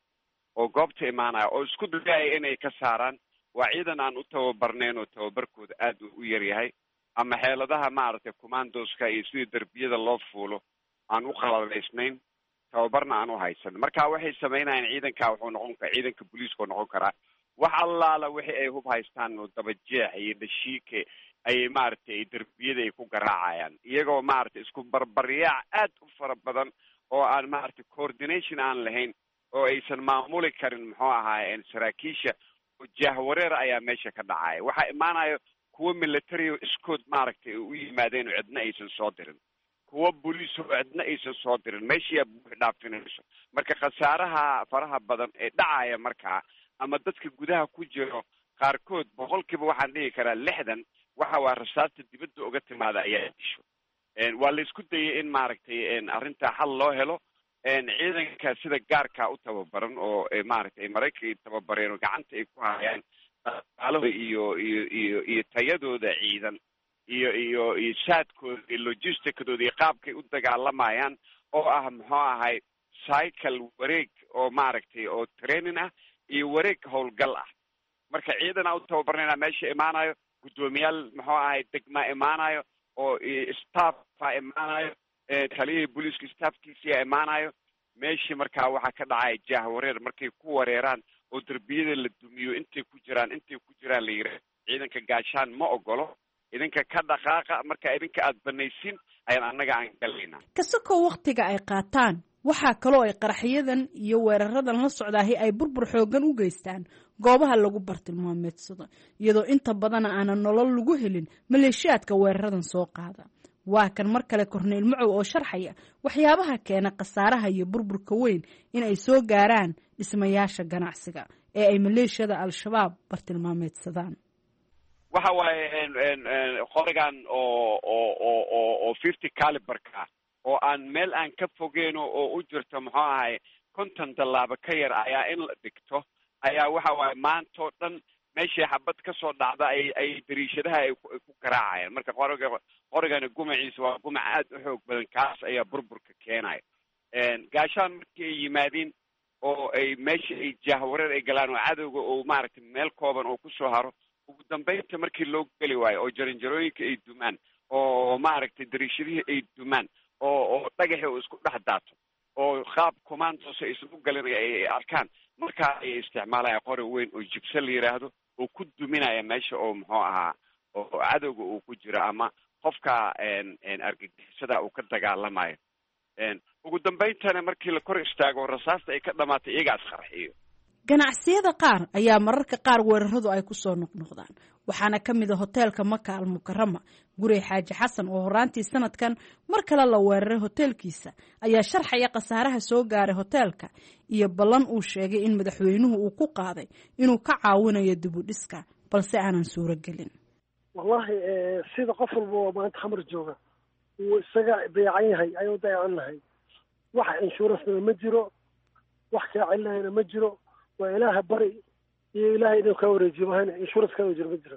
oo isku dayaya inay ka saaraan waa ciidan aan u tababarnayn oo tababarkooda aad u yar yahay, ama xeeladaha maaragtay commandoska iyo sidii derbiyada loo fuulo aan u qaladaysnayn, tababarna aan u haysan. marka waxay samaynayaan ciidanka wuxuu noqon karaa ciidanka booliiska noqon karaa wax allaala wixii ay hub haystaan oo dabajeex iyo dhashiike ayay maaragtay derbiyada ay ku garaacayaan, iyagoo maaragtay isku barbaryaac aad u fara badan oo aan maaragtay coordination aan lahayn oo aysan maamuli karin muxuu ahaaye saraakiisha. jahwareer ayaa meesha ka dhacaya. waxaa imaanayo kuwa military iskood maaragtay u yimaadeen oo cidna aysan soo dirin, kuwa booliis oo cidna aysan soo dirin, meeshiyaa buux dhaafinayso. marka khasaaraha faraha badan ee dhacaya markaa ama dadka gudaha ku jiro qaarkood boqolkiiba waxaan dhihi karaa 60 waxa waa rasaasta dibadda uga timaada ayaa disho. waa la isku dayay in maaragtay arrintaa xal loo helo. ciidanka sida gaarka u tababaran oo maaragtay Mareykanka tababareen oo gacanta ay ku hayaan dhaqaalaha iyo tayadooda ciidan iyo saadkooda iyo logisticadooda iyo qaabkay u dagaalamayaan oo ah muxuu ahay cycle wareeg oo maaragtay oo training ah iyo wareeg howlgal ah. marka ciidan u tababarnayna meesha imaanayo, guddoomiyaal muxuu ahay degma imaanayo oo staffa imaanayo, taliyihii booliiska staafkiisa imaanayo. meeshii markaa waxaa ka dhacaya jahwareer. markay ku wareeraan oo derbiyada la dumiyo intay ku jiraan la yiri ciidanka gaashaan ma ogolo, idinka ka dhaqaaqa, marka idinka aad banaysin ayaan annaga aan galayna. kasakoo waqtiga ay qaataan waxaa kaloo ay qaraxyadan iyo weeraradan la socdaahi ay burbur xoogan u geystaan goobaha lagu bartilmaameedsado, iyadoo inta badan aanan nolol lagu helin maleeshiyaadka weeraradan soo qaada. waa kan mar kale korneyl macow oo sharxaya waxyaabaha keena khasaaraha iyo burburka weyn in ay soo gaaraan dhismayaasha ganacsiga ee ay maleeshiyada al-shabaab bartilmaameedsadaan. waxa waaye qorigan oo 50 caliberka oo aan meel aan ka fogeyno oo u jirto muxuu ahay 50 tallaabo ka yar ayaa in la dhigto ayaa waxa waaye maantoo dhan meeshii xabad ka soo dhacda ay dariishadaha ay ku garaacayaan. marka qorigana gumaciisa waa gumac aad u xoog badan, kaas ayaa burburka keenaya. gaashaan markii ay yimaadeen oo ay meeshii ay jahwareer ay galaan oo cadowga oo maaragtay meel kooban oo kusoo haro, ugu dambeynta markii loo geli waayo oo jaranjarooyinka ay dumaan oo maaragtay dariishadihii ay dumaan oo dhagaxii uu isku dhex daato oo qaab commandos ay isugu galin ay arkaan, markaa ay isticmaalaya qori weyn oo jibse la yidhaahdo oo ku duminaya meesha oo muxuu ahaa oo cadowga uu ku jiro ama qofka argagixisada uu ka dagaalamayo. ugu dambayntana markii la kor istaago rasaasta ay ka dhamaatay iyagaas qarxiyo. ganacsiyada qaar ayaa mararka qaar weeraradu ay ku soo noqnoqdaan, waxaana ka mid a hoteelka Maka Al Mukarrama. Gurey Xaaji Xasan oo horaantii sanadkan mar kale la weeraray hoteelkiisa ayaa sharxaya khasaaraha soo gaaray hoteelka iyo ballan uu sheegay in madaxweynuhu uu ku qaaday inuu ka caawinayo dib u dhiska, balse aanan suuro gelin. wallahi sida qof walba oo maanta xamar jooga uu isaga dayacan yahay ayuu dayacan lahay. wax insurance ma jiro, wax ka cilahayna ma jiro, waa ilaaha bari iyo ilaahay inuu ka wareejiyo mahayna insurance ka wareejiyo ma jiro.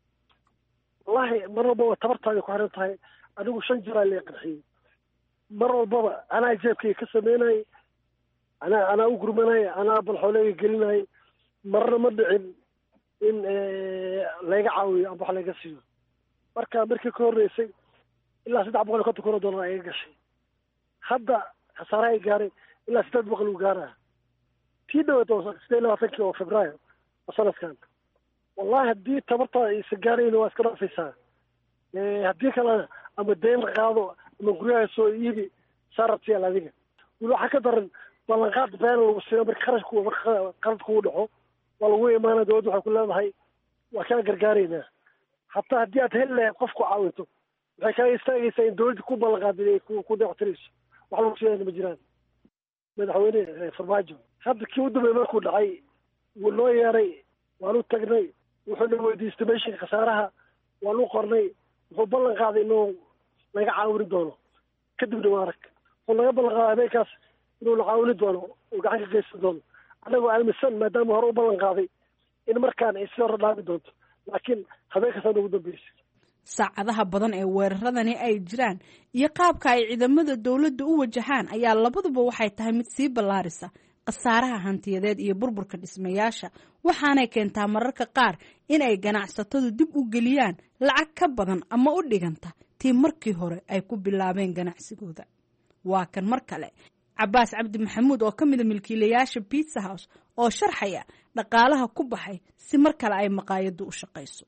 wallahi mar walba tabartaada ku xiran tahay. anigu 5 jir la qarxiyay, mar walbaba anaa jeebkay ka sameynay, anaa u gurmanay, anaa balxoolay gelinay, marna ma dhicin in laga caawiyo ama wax laga siiyo. markii ka horeysay ilaa $750 ay gashay. hadda khasaare ay gaaray ilaa $800 uu gaaraa. tii dhawaato 26 Febraayo sanadkan. wallahi haddii tabarta ay sagaareen waa iska dhaafaysaa. haddii kale ama deen qaado ama guryaha soo iibi saartiya adiga. waxa ka daran ballanqaad been lagu siiyo marka qarad ku dhaco waa lagu imaanaa dawladda waxay ku leedahay waa kaa gargaarayna. hataa haddii aad hel qof ku caawinto waxay kaa istaagaysaa in dawladda ku ballanqaaday ay ku dheectirayso. wax lagu sheegay ma jiraan. madaxweyne Farmaajo hadda kii u dambeeyay markuu dhacay wuu loo yeeray, waanu tagnay, wuxuuna weydiistay meeshii khasaaraha, waanu qornay, wuxuu ballan qaaday inuu laga caawin doono. kadibna waa arag wuxuu laga ballan qaaday habeenkaas inuu la caawin doono oo gacan ka geysan doono. annagoo aaminsan maadaama hore u ballan qaaday in markaan ay sii hore dhaabi doonto, laakiin habeenkaasaan ugu dambeysay. saacadaha badan ee weeraradani ay jiraan iyo qaabka ay ciidamada dowladda u wajahaan ayaa labaduba waxay tahay mid sii ballaarisa khasaaraha hantiyadeed iyo burburka dhismayaasha, waxaanay keentaa mararka qaar in ay ganacsatadu dib u geliyaan lacag ka badan ama u dhiganta tii markii hore ay ku bilaabeen ganacsigooda. waa kan mar kale Cabaas Cabdi Maxamuud oo ka mid ah milkiilayaasha Pizza House oo sharxaya dhaqaalaha ku baxay si mar kale ay maqaayadu u shaqayso.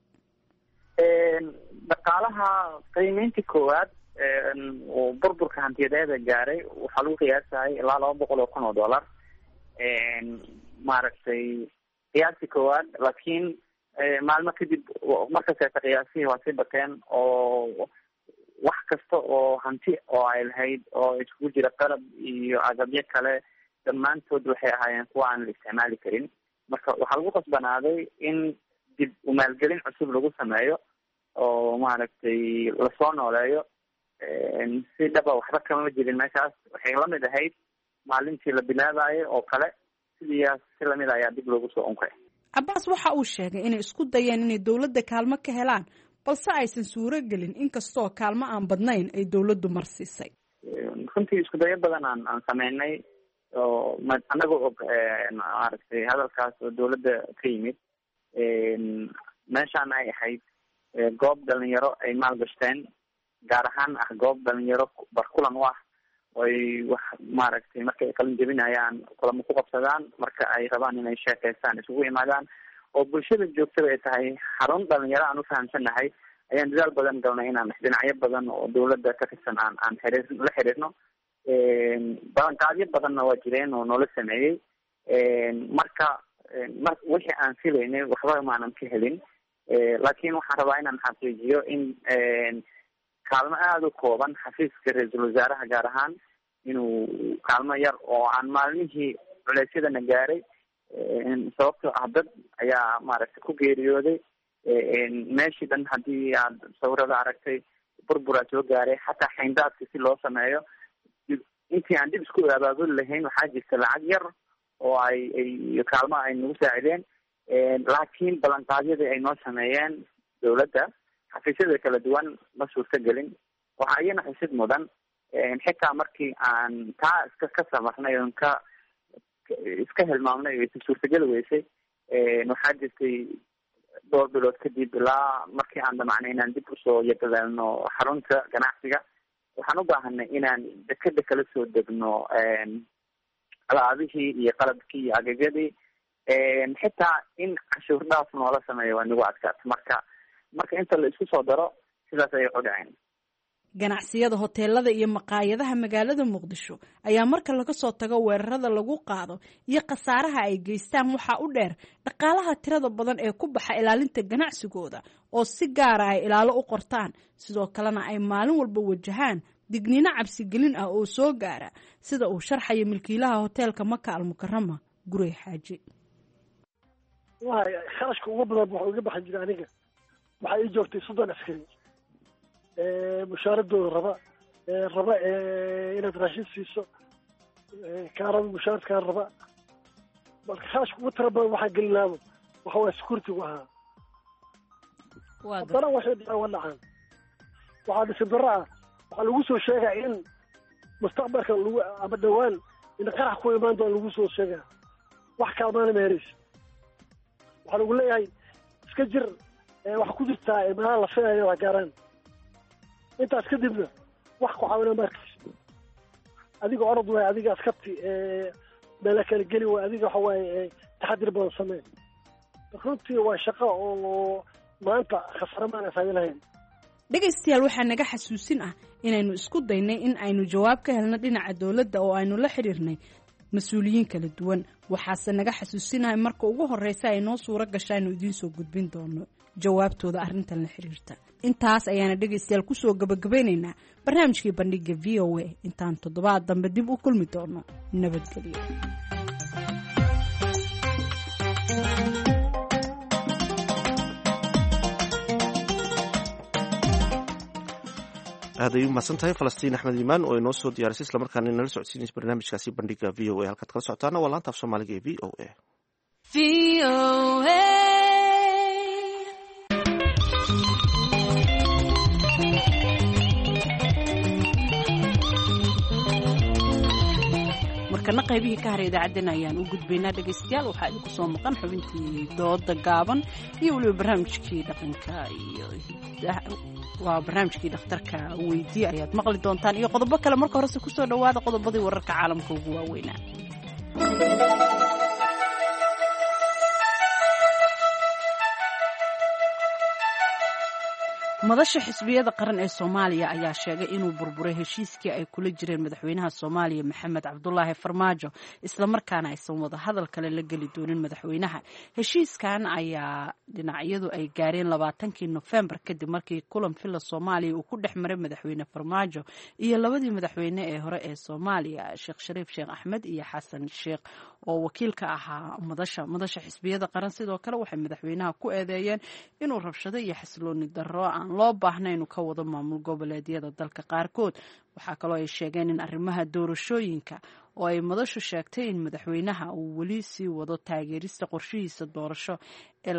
dhaqaalaha qiimeyntii koowaad oo burburka hantiyadeeda gaaray waxaa lagu qiyaasayay ilaa $200,000 maaragtay qiyaastii koowaad. laakiin maalmo kadib markaseeta qiyaasihii waa sii bateen oo wax kasta oo hanti oo ay lahayd oo isugu jira qalab iyo agabyo kale dhammaantood waxay ahaayeen kuwa aan la isticmaali karin. marka waxaa lagu qasbanaaday in dib u maalgelin cusub lagu sameeyo oo maaragtay lasoo nooleeyo. si dhaba waxba kama jirin meeshaas. waxay lamid ahayd maalintii la bilaabayo oo kale, sidiiyaas si lamid ayaa dib loogu soo unkay. Cabaas waxa uu sheegay inay isku dayeen inay dowladda kaalmo ka helaan, balse aysan suuro gelin inkastoo kaalmo aan badnayn ay dowladdu marsiisay. runtii isku dayo badan aan sameynay oo anagoo og maaragtay hadalkaas oo dowladda ka yimid. meeshaan ay ahayd goob dhalinyaro ay maalgashteen, gaar ahaan ah goob dhalinyaro barkulan u ah oy wax maaragtay markay qalin jebinayaan kulamo ku qabsadaan, marka ay rabaan inay sheekeystaan isugu imaadaan, oo bulshada joogtada ay tahay xarun dhalinyaro aan ufahamsanahay. ayaan dadaal badan galnay inaan dhinacyo badan oo dawladda ka tirsan aan la xiriirno. balanqaadyo badanna waa jireen oo noola sameeyey. marka wixii aan filaynay waxba maanan ka helin. laakiin waxaan rabaa inaan xaqiijiyo in kaalmo aada u kooban xafiiska ra-iisul wasaaraha gaar ahaan inuu kaalmo yar oo aan maalmihii culeysyadana gaaray sababtoo ah dad ayaa maaragtay ku geeriyooday meeshii dhan haddii aad sawirada aragtay burburaa soo gaaray xataa xayndaadka si loo sameeyo intii aan dib isku abaabuli lahayn waxaa jirta lacag yar oo ay kaalmo ay nagu saacideen laakiin ballanqaadyadii ay noo sameeyeen dawladda xafiisyada kala duwan ma suurtagelin waxaa iyana xusid mudan xitaa markii aan taa ka samarnay oon iska hilmaamnay o isa suurtageli weysay waxaa jirtay dhowr bilood kadib ilaa markii aan damacnay inaan dib usoo yadadeelno xarunta ganacsiga waxaan u baahanay inaan dekeda kala soo degno alaabihii iyo qalabkii iyo agagyadii xitaa in cashuur dhaaf noola sameeyo waa nagu adkaata marka inta la isku soo daro sidaas ayay u dhaceen ganacsiyada hoteelada iyo maqaayadaha magaalada muqdisho ayaa marka laga soo tago weerarada lagu qaado iyo khasaaraha ay geystaan waxaa u dheer dhaqaalaha tirada badan ee ku baxa ilaalinta ganacsigooda oo si gaara ay ilaalo u qortaan sidoo kalena ay maalin walba wajahaan digniino cabsigelin ah oo soo gaara sida uu sharxayo milkiilaha hoteelka Maka Al-Mukarrama Gurey Xaaji. kharashka ugu badan waxa uga baxay jira aniga waxay ii joogtay 30 askari mushaaradooda raba inaad raashin siiso kaarada mushaarka raba marka kharashka ugu tira badan waxaa gelinaabo waxa waa security-gu ahaa haddana waxay dhacaan waxaa dhisan darro ah waxaa lagu soo sheegaa in mustaqbalka ama dhawaan in qarax ku imaan doon lagu soo sheegaa wax kaalmaana meheraysa waxaa lagu leeyahay iska jir waxa ku jirtaa meelaha la filayo waa gaaraan intaas kadibna wax ku caawina markaas adiga orod waay adiga askarti meela kala geli waay adiga waxa waaye taxadir badan samee runtii waa shaqo oo maanta khasaro maana faa'iido lahayn. dhegaystayaal waxaa naga xasuusin ah inaynu isku daynay in aynu jawaab ka helno dhinaca dowladda oo aynu la xiriirnay mas-uuliyiin kala duwan waxaase naga xasuusinahay marka ugu horreysa ay noo suuro gashaa inuu idiin soo gudbin doono jawaabtooda arrintan la xiriirta. intaas ayaana dhegaystayaal kusoo gabagabeynaynaa barnaamijkii bandhiga VOA intaan toddobaad dambe dib u kulmi doono nabadgelyo. aad ay u mahadsan tahay falastiin axmed iimaan oo inoo soo diyaarisay islamarkaana inala socodsiinaysa barnaamijkaasi bandhiga v o a halkaad kala socotaana waa laanta af soomaaliga ee v o a. markana qaybihii ka haray idaacaddeen ayaan u gudbaynaa dhegaystayaal waxaa idinku soo maqan xubintii dooda gaaban iyo weliba barnaamijkii dhaqanka iyo waa barnaamijkii dhakhtarka weydiye ayaad maqli doontaan iyo qodobo kale. marka horese kusoo dhawaada qodobadii wararka caalamka ugu waaweynaa. madasha xisbiyada qaran ee Soomaaliya ayaa sheegay inuu burburay heshiiskii ay kula jireen madaxweynaha Soomaaliya Maxamed Cabdullaahi Farmaajo isla markaana aysan wada hadal kale la geli doonin madaxweynaha. heshiiskan ayaa dhinacyadu ay gaareen 20kii November kadib markii kulan filla Soomaaliya uu ku dhexmaray madaxweyne Farmaajo iyo labadii madaxweyne ee hore ee Soomaaliya Sheekh Shariif Sheekh Axmed iyo Xasan Sheekh oo wakiil ka ahaa madasha xisbiyada qaran. sidoo kale waxay madaxweynaha ku eedeeyeen inuu rabshado iyo xasilooni darro aan loo baahnayn inuu ka wado maamul goboleedyada dalka qaarkood. waxaa kaloo ay sheegeen in arrimaha doorashooyinka oo ay madashu sheegtay in madaxweynaha uu weli sii wado taageerista qorshihiisa doorasho ee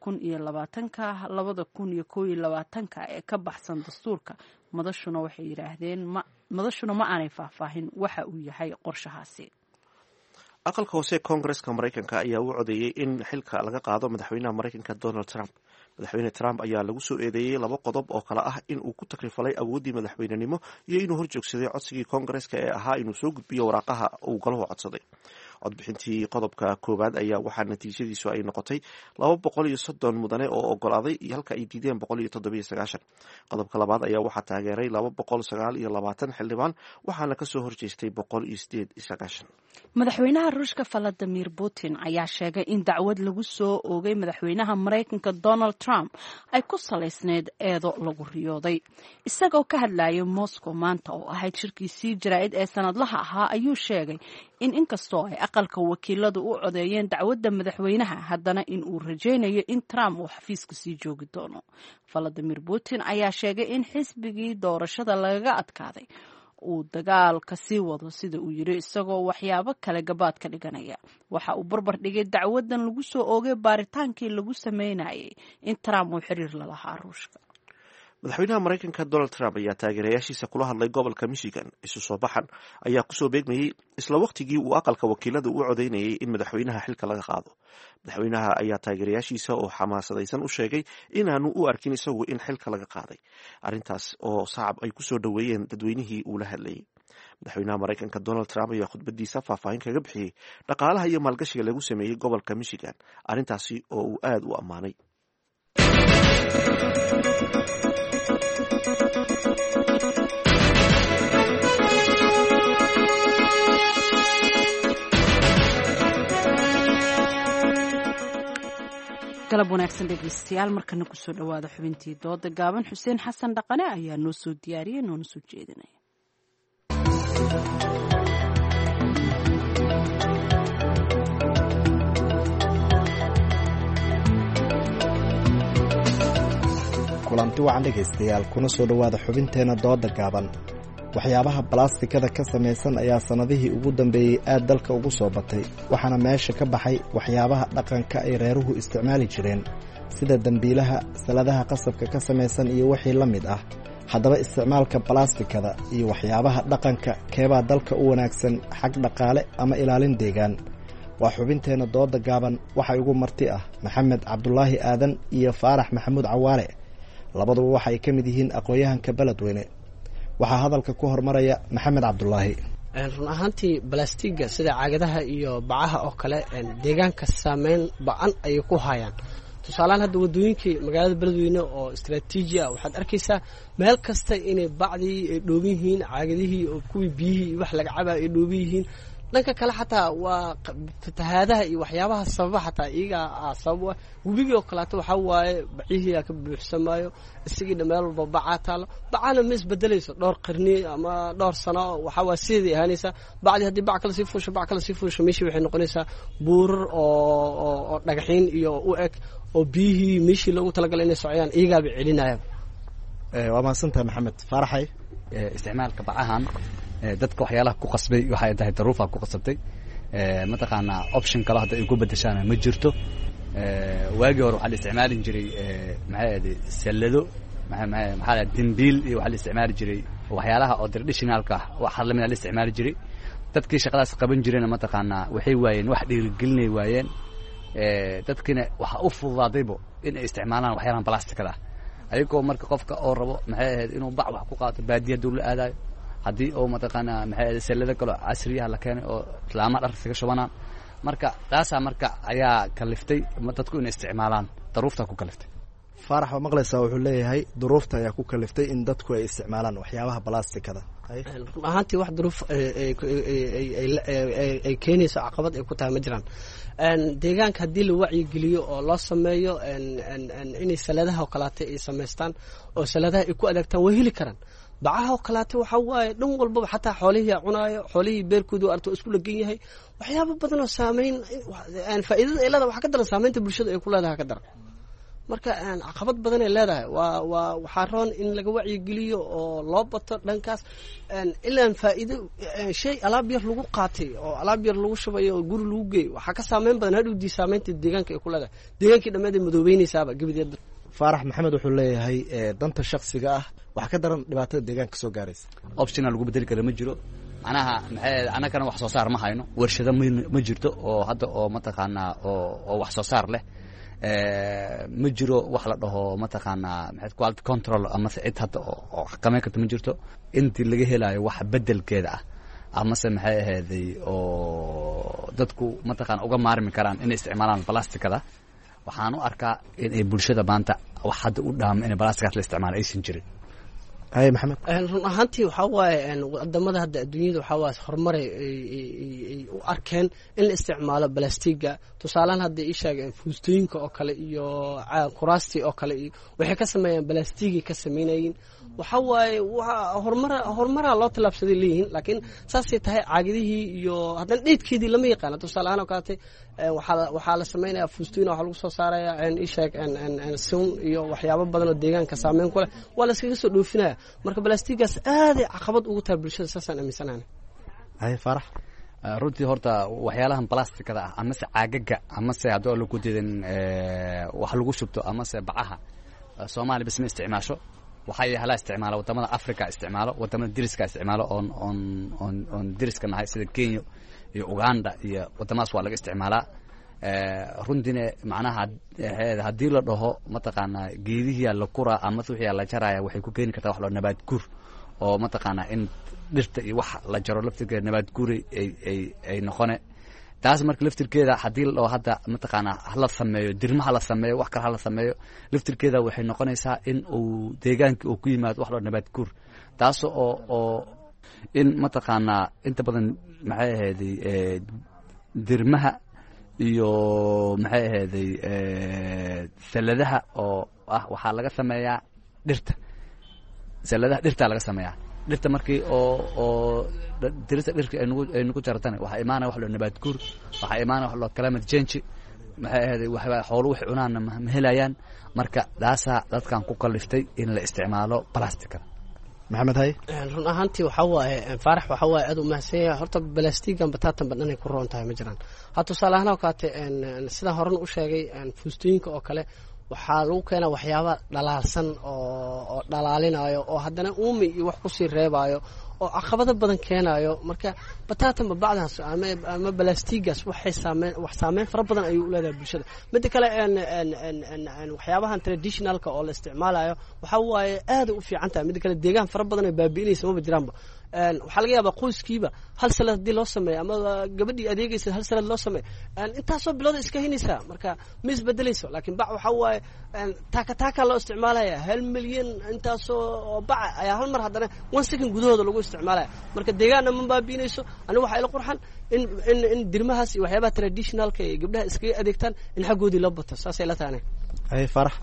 2020-2021 ee ka baxsan dastuurka. madashuna waxay yidhaahdeen madashuna ma aanay faahfaahin waxa uu yahay qorshahaasi. aqalka hoose koongareska maraykanka ayaa u codeeyey in xilka laga qaado madaxweynaha maraykanka Donald Trump. madaxweyne Trump ayaa lagu soo eedeeyey 2 qodob oo kala ah in uu ku takrifalay awooddii madaxweynenimo iyo inuu horjoogsaday codsigii koongareska ee ahaa inuu soo gudbiyo waraaqaha uu golaha codsaday. codbixintii qodobka koowaad ayaa waxaa natiijadiisu ay noqotay 230 mudane oo ogolaaday halka ay diideen 179. qodobka labaad ayaa waxaa taageeray 229 xildhibaan waxaana kasoo horjeestay 198. madaxweynaha ruushka valadimir putin ayaa sheegay in dacwad lagu soo oogay madaxweynaha maraykanka Donald Trump ay ku salaysneed eedo lagu riyooday. isagoo ka hadlayay Moscow maanta oo ahayd shirkiisii jaraa'id ee sanadlaha ahaa ayuu sheegay in inkastoo ay aqalka wakiiladu u codeeyeen dacwadda madaxweynaha haddana in uu rajaynayo in Trump uu xafiiska sii joogi doono. Valadimir Putin ayaa sheegay in xisbigii doorashada lagaga adkaaday uu dagaalka sii wado sida uu yiri isagoo waxyaabo kale gabaad ka dhiganaya. waxa uu barbar dhigay dacwadan lagu soo oogay baaritaankii lagu sameynayay in Trump uu xiriir la lahaa Ruushka. madaxweynaha maraykanka Donald Trump ayaa taageerayaashiisa kula hadlay gobolka Michigan. isu soo baxan ayaa kusoo beegmayay isla waqtigii uu aqalka wakiilada u codeynayay in madaxweynaha xilka laga qaado. madaxweynaha ayaa taageerayaashiisa oo xamaasadaysan u sheegay inaanu u arkin isagu in xilka laga qaaday, arrintaas oo sacab ay kusoo dhoweeyeen dadweynihii uu la hadlayay. madaxweynaha maraykanka Donald Trump ayaa khudbadiisa faahfaahin kaga bixiyey dhaqaalaha iyo maalgashiga lagu sameeyey gobolka Michigan, arrintaasi oo uu aad u ammaanay. galab wanaagsan dhegeystayaal, markana kusoo dhawaada xubintii dooda gaaban. xuseen xasan dhaqane ayaa noo soo diyaariyey noona soo jeedinaya. kulanti wacan dhegaystayaal, kuna soo dhowaada xubinteena dooda gaaban. waxyaabaha balastikada ka samaysan ayaa sannadihii ugu dambeeyey aad dalka ugu soo batay, waxaana meesha ka baxay waxyaabaha dhaqanka ay reeruhu isticmaali jireen sida dembiilaha, saladaha qasabka ka samaysan iyo wixii la mid ah. haddaba isticmaalka balastikada iyo waxyaabaha dhaqanka keebaa dalka u wanaagsan xag dhaqaale ama ilaalin deegaan? waa xubinteena dooda gaaban. waxaa igu marti ah maxamed cabdulaahi aadan iyo faarax maxamuud cawaale, labaduba waxa ay ka mid yihiin aqoon-yahanka beledweyne. waxaa hadalka ku hormaraya maxamed cabdulaahi. run ahaantii balastiga sida caagadaha iyo bacaha oo kale deegaanka saameyn ba-an ayay ku hayaan. tusaalehaan hadda wadooyinkii magaalada beledweyne oo istraatiiji ah waxaad arkaysaa meel kasta inay bacdii ay dhooban yihiin, caagadihii oo kuwii biyihii wax laga cabaa ay dhooban yihiin. dhanka kale xataa waa fatahaadaha iyo waxyaabaha sababa xataa iyagaa sabab ah. webigii oo kaleeto waxaa waaye bacihii ka buuxsamaayo, isagii dhameel walba bacaa taalo. bacana ma isbedelayso dhowr qarni ama dhowr sano, waxaa waa sideedii ahaanaysaa. bacdii haddii bac kala sii fuusho bac kala sii fuusho meeshii waxay noqonaysaa buurar oo dhagaxiin iyo u eg oo biyihii meeshii loogu talagalay inay socdaan iyagaaba celinayaan. waa mahadsantahay maxamed. faaraxay, isticmaalka bacahan dadka waxyaalaha ku qasbay waxay tahay daruufa ku qasabtay. mataqaanaa option kale hadda ay ku bedeshaan ma jirto. waagii hore waxaa la isticmaali jiray maxay ahayd salado, maxaa dembiil iyo waxaa la isticmaali jiray waxyaalaha oo traditionalka waxa lamid ah la isticmaali jiray. dadkii shaqadaas qaban jireen mataqaanaa waxay waayeen wax dhiirigelinay waayeen. dadkina waxa u fududaadaybo in ay isticmaalaan waxyaalahan plasticada ayagoo marka qofka oo rabo maxay ahayd inuu bac wax ku qaato baadiya dawla aadayo, haddii oo mataqaanaa maxay ahayd salada kale casriyaha la keenay oo islaama dhar kaga shubanaan. marka taasaa marka ayaa kaliftay dadku inay isticmaalaan, daruuftaa ku kaliftay. faarax waa maqlaysaa, wuxuu leeyahay duruufta ayaa ku kaliftay in dadku ay isticmaalaan waxyaabaha balastikada. run ahaantii wax duruuf ay keenayso caqabad ay ku tahay ma jiraan. deegaanka haddii la wacyigeliyo oo loo sameeyo inay saladaha oo kaleeto ay samaystaan oo saladaha ay ku adeegtaan way heli karaan. bacaha oo kaleeto waxaa waaye dhan walbaba xataa xoolihii cunaayo, xoolihii beerkoodu arto isku lagan yahay. waxyaaba badan oo saameyn faa'iidada ay leedahay waxaa ka daran saameynta bulshada ay ku leedahay ka daran. marka caqabad badan ay leedahay. waxaa roon in laga wacyigeliyo oo loo bato dhankaas. ilaan faa'iido shay alaab yar lagu qaatay oo alaab yar lagu shubayo oo guri lagu geey waxaa ka saameyn badan hadhowdii saameynta deegaanka ay ku leedahay. deegaankii dhammeed ay madoobeynaysaaba gebideed. faarax maxamed wuxuu leeyahay danta shaksiga ah wax ka daran dhibaatada deegaanka soo gaaraysa. optiona lagu bedeli kara ma jiro. macnaha maxay annagana wax soo saar ma hayno, warshado ma jirto oo hadda oo mataqaanaa oo wax soo saar leh. ma jiro wax la dhaho mataqaanaa quality control amase cid hadda oo xakameyn karta ma jirto. intii laga helayo wax bedelkeeda ah amase maxay ahayday oo dadku mataqaana uga maarmi karaan inay isticmaalaan balastikada waxaan u arkaa in ay bulshada maanta wax hadda u dhaamo inay balastikaas la isticmaalo aysan jirin. haye maxamed. run ahaantii waxaa waaye wadamada hadda adduunyada waxaa waaye horumar ay u arkeen in la isticmaalo balastiga. tusaalehaan hadda ii sheegeen fuustooyinka oo kale iyo kuraastii oo kale iyo waxay ka sameeyeen balastigii ka sameynayeen. waxaa waaye horumaraa loo tallaabsaday leeyihiin, laakiin saasay tahay caagadihii iyo haddana dheedkeedii lama yaqaana. tusaalehaan oo kaleete waxaa la sameynaya fuustooyin waxaa lagu soo saaraya ii sheeg sun iyo waxyaabo badan oo deegaanka saameyn ku leh waa la iskaga soo dhoofinaya. marka balastigaas aaday caqabad ugu tahay bulshada, saasaan aaminsanahay. haye Faarax. runtii horta waxyaalahan balastikada ah amase caagaga amase haddii lagu diidan wax lagu shubto amase bacaha Soomaaliya bas ma isticmaasho. waxay hala isticmaalo wadamada Afrika isticmaalo, wadamada diriska isticmaalo on diriska nahay sida Kenya iyo Uganda iyo wadamaas waa laga isticmaalaa. runtiina macnaha haddii la dhaho mataqaana geedihii la kuraa ama wixii la jaraya waxay ku keeni kartaa wax loo nabaad guur oo mataqaana in dhirta iyo wax la jaro laftirkeeda nabaad guur ay noqone. taas marka laftirkeeda haddii la hadda mataqaana hala sameeyo dirmaha la sameeyo wax kale hala sameeyo laftirkeeda waxay noqonaysaa in uu deegaankii uu ku yimaado wax loo nabaad guur. taas oo in mataqaana inta badan maxay ahaydey dirmaha iyo maxay ahaydey saladaha oo waxaa laga sameeyaa dhirta. saladaha dhirta laga sameeyaa. dhirta markii oo dirista dhirka ay nagu jartana waxa imaanaya wax loo nabaad guur, waxa imaanaya wax loo climate change. maxay ahaydey waxba xoolo wax cunaan ma helayaan. marka daasa dadkan ku kaliftay in la isticmaalo plastica. maxamed haye. run ahaantii waxaa waaye Faarax waxaa waaye aad u mahadsan yahay. horta balastigan bataatan badhanay ku roon tahay ma jiraan. ha tusaale ahaan oo kaate sidaan horan u sheegay fuustooyinka oo kale waxaa lagu keenaa waxyaaba dhalaalsan oo dhalaalinayo oo haddana uumi iyo wax kusii reebayo oo caqabado badan keenayo. marka bataatan babacdaas ama balastigaas waxay saameyn fara badan ayuu u leedahay bulshada. midda kale waxyaabahan traditionalka oo la isticmaalayo waxaa waaye aad u fiican tahay. midda kale deegaan fara badan ay baabi'inaysa maba jiraanba. waxaa laga yaabaa qoyskiiba hal salad haddii loo sameeyo ama gabadhii adeegaysa hal salad loo sameeyo intaasoo bilooda iska hinaysaa. marka ma isbedelayso. laakiin bac waxaa waaye taaka loo isticmaalaya 1 milyan intaasoo baca ayaa hal mar haddana 1 second gudahooda lagu isticmaalaya. marka deegaanna ma baabi'inayso. aniga waxaa ila qurxan in dirmahaas iyo waxyaabaha traditionalka ay gabdhaha iskaga adeegtaan in xaggoodii loo bato. saasay la tahay. haye Faarax.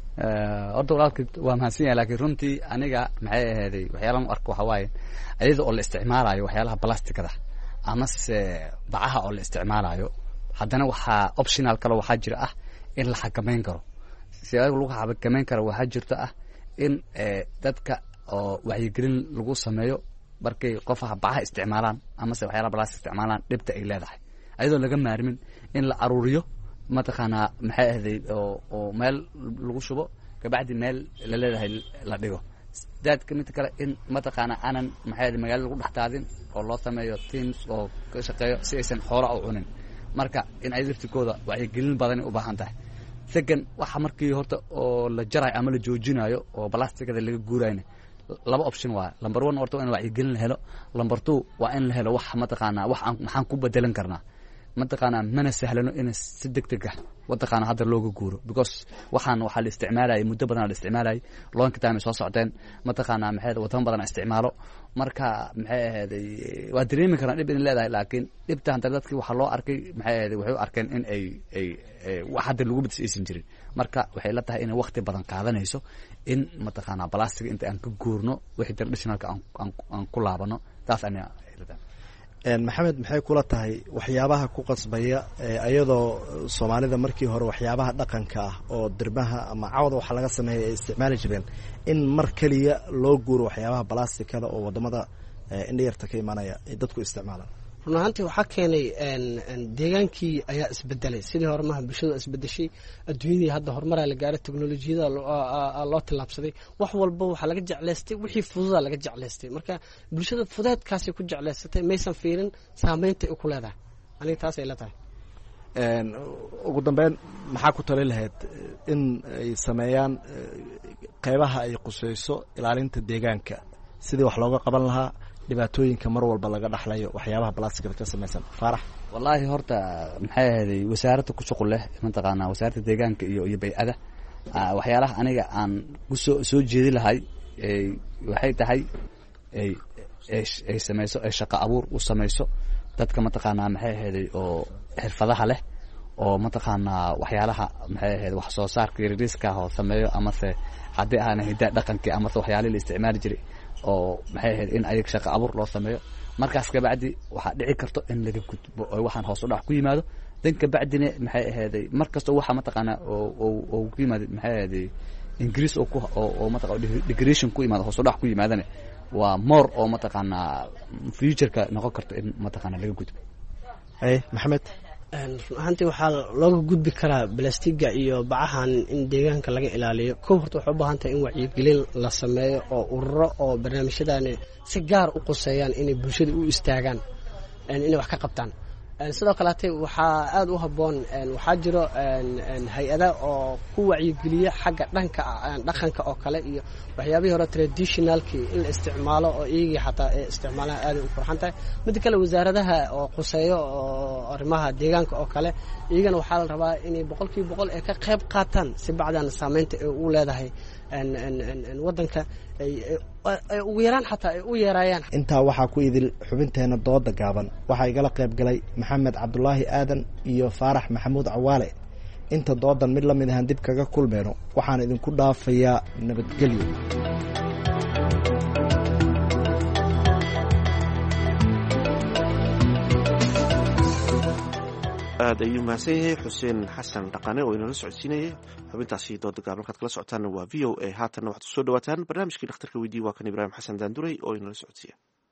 horta walaalkii waa mahadsan yahay, laakiin runtii aniga maxay ahaydey waxyaalahan u arko waxaa waaye ayada oo la isticmaalayo waxyaalaha balastikada amase bacaha oo la isticmaalayo haddana waxaa optional kale waxaa jira ah in la xakameyn karo. siyaada lagu xakameyn karo waxaa jirta ah in dadka oo wacyigelin lagu sameeyo markay qofaha bacaha isticmaalaan amase waxyaalaha balastik isticmaalaan dhibta ay leedahay ayadoo laga maarmin in la aruuriyo mataqaana maxay ahaydey oo meel lagu shubo kabacdi meel la leedahay la dhigo. daadka mid kale in mataqaana aanan maxay ahaydey magaalada lagu dhex daadin oo loo sameeyo teams oo ka shaqeeyo si aysan xoolo u cunin. marka in ay laftirkooda wacyigelin badan u baahan tahay. second waxa markii horta oo la jarayo ama la joojinayo oo balastikada laga guurayna laba option waa. number 1 horta in wacyigelin la helo. number 2 waa in la helo wax mataqaana wax maxaan ku bedelan karnaa. mataqaana mana sahlano in si degdeg ah wadaqana hadda looga guuro because waxaan waxa la isticmaalay muddo badan la isticmaalay long time soo socdeen mataqaana maxay wadamo badan isticmaalo. marka maxay ahaydey waa dareemi karaan dhib in leedahay, laakiin dhibta hadda dadkii waxa loo arkay maxay ahaydey waxay u arkeen in ay wax hadda lagu badisaysan jirin. marka waxay la tahay in waqti badan qaadanayso in mataqaana plastic inta aan ka guurno wixii traditionalka aan ku laabano. taas aniga maxamed maxay kula tahay waxyaabaha ku qasbaya ayadoo Soomaalida markii hore waxyaabaha dhaqanka ah oo dirmaha ama cawda waxa laga sameeyay ay isticmaali jireen in mar kaliya loo guuro waxyaabaha balastikada oo wadamada indhayarta ka imanaya ay dadku isticmaalaan. run ahaantii waxaa keenay deegaankii ayaa isbedelay. sidii hore maha bulshada isbedeshay. adduunyadii hadda horumaraa la gaaray, teknolojiyada loo tallaabsaday. wax walba waxaa laga jeclaystay wixii fududaa laga jeclaystay. marka bulshada fudeedkaasay ku jeclaysatay maysan fiirin saameynta ay ku leedahay. aniga taasay la tahay. ugu dambeyn maxaa ku tali lahayd in ay sameeyaan qeybaha ay quseyso ilaalinta deegaanka sidii wax looga qaban lahaa dhibaatooyinka mar walba laga dhaxlayo waxyaabaha balastikada ka samaysan? Faarax. wallaahi horta maxay ahaday wasaaradda ku shuqul leh mataqaanaa wasaaradda deegaanka iyo bay-ada waxyaalaha aniga aan soo jeedi lahay waxay tahay ay samayso ay shaqo abuur u samayso dadka mataqaanaa maxay ahaday oo xirfadaha leh oo mataqaanaa waxyaalaha maxay ahayd wax soo saarka yariiska oo sameeyo amase haddii aana hidaa dhaqankii amase waxyaalihii la isticmaali jiray oo maxay ahayd in ayaga shaqo abuur loo sameeyo markaas kabacdi waxaa dhici karto in laga gudbo oo waxaan hoos u dhac ku yimaado dan kabacdina maxay ahayday markasta waxa mataqaanaa oo ku yimaado maxay ahayday ingiriis oo mataqaanaa degradation ku yimaado hoos u dhac ku yimaadana waa more oo mataqaanaa future-ka noqon karto in mataqaanaa laga gudbo maxamed run ahaantii waxaa looga gudbi karaa balastiga iyo bacahan in deegaanka laga ilaaliyo kow horta waxay u baahan tahay in wacyigelin la sameeyo oo ururo oo barnaamijyadani si gaar u quseeyaan inay bulshada u istaagaan inay wax ka qabtaan sidoo kaleete waxaa aada u habboon waxaa jiro hay-ada oo ku wacyigeliya xagga dhaqanka oo kale iyo waxyaabihii hore traditionalkii in la isticmaalo oo iyagii xataa ay isticmaalaan aaday u qurxan tahay midda kale wasaaradaha oo quseeyo oo arrimaha deegaanka oo kale iyagana waxaa la rabaa inay 100% ay ka qayb qaataan si bacdan saameynta ay u leedahay waddanka ay ugu yaraan xataa ay u yeeraayaan. intaa waxaa ku idil xubinteena dooda gaaban waxaa igala qayb galay maxamed cabdulaahi aadan iyo faarax maxamuud cawaale. inta doodan mid la mid ahaan dib kaga kulmeyno waxaan idinku dhaafayaa nabadgelyo. aad ayuu mahadsan yahay xuseen xasan dhaqane oo inala socodsiinayay xubintaasi dooda gaaban markaad kala socotaanna waa v o a haatanna waxaad kusoo dhawaataan barnaamijkii dhakhtarka weydiiye waa kan ibraahim xasan daanduray oo inala socodsiiya.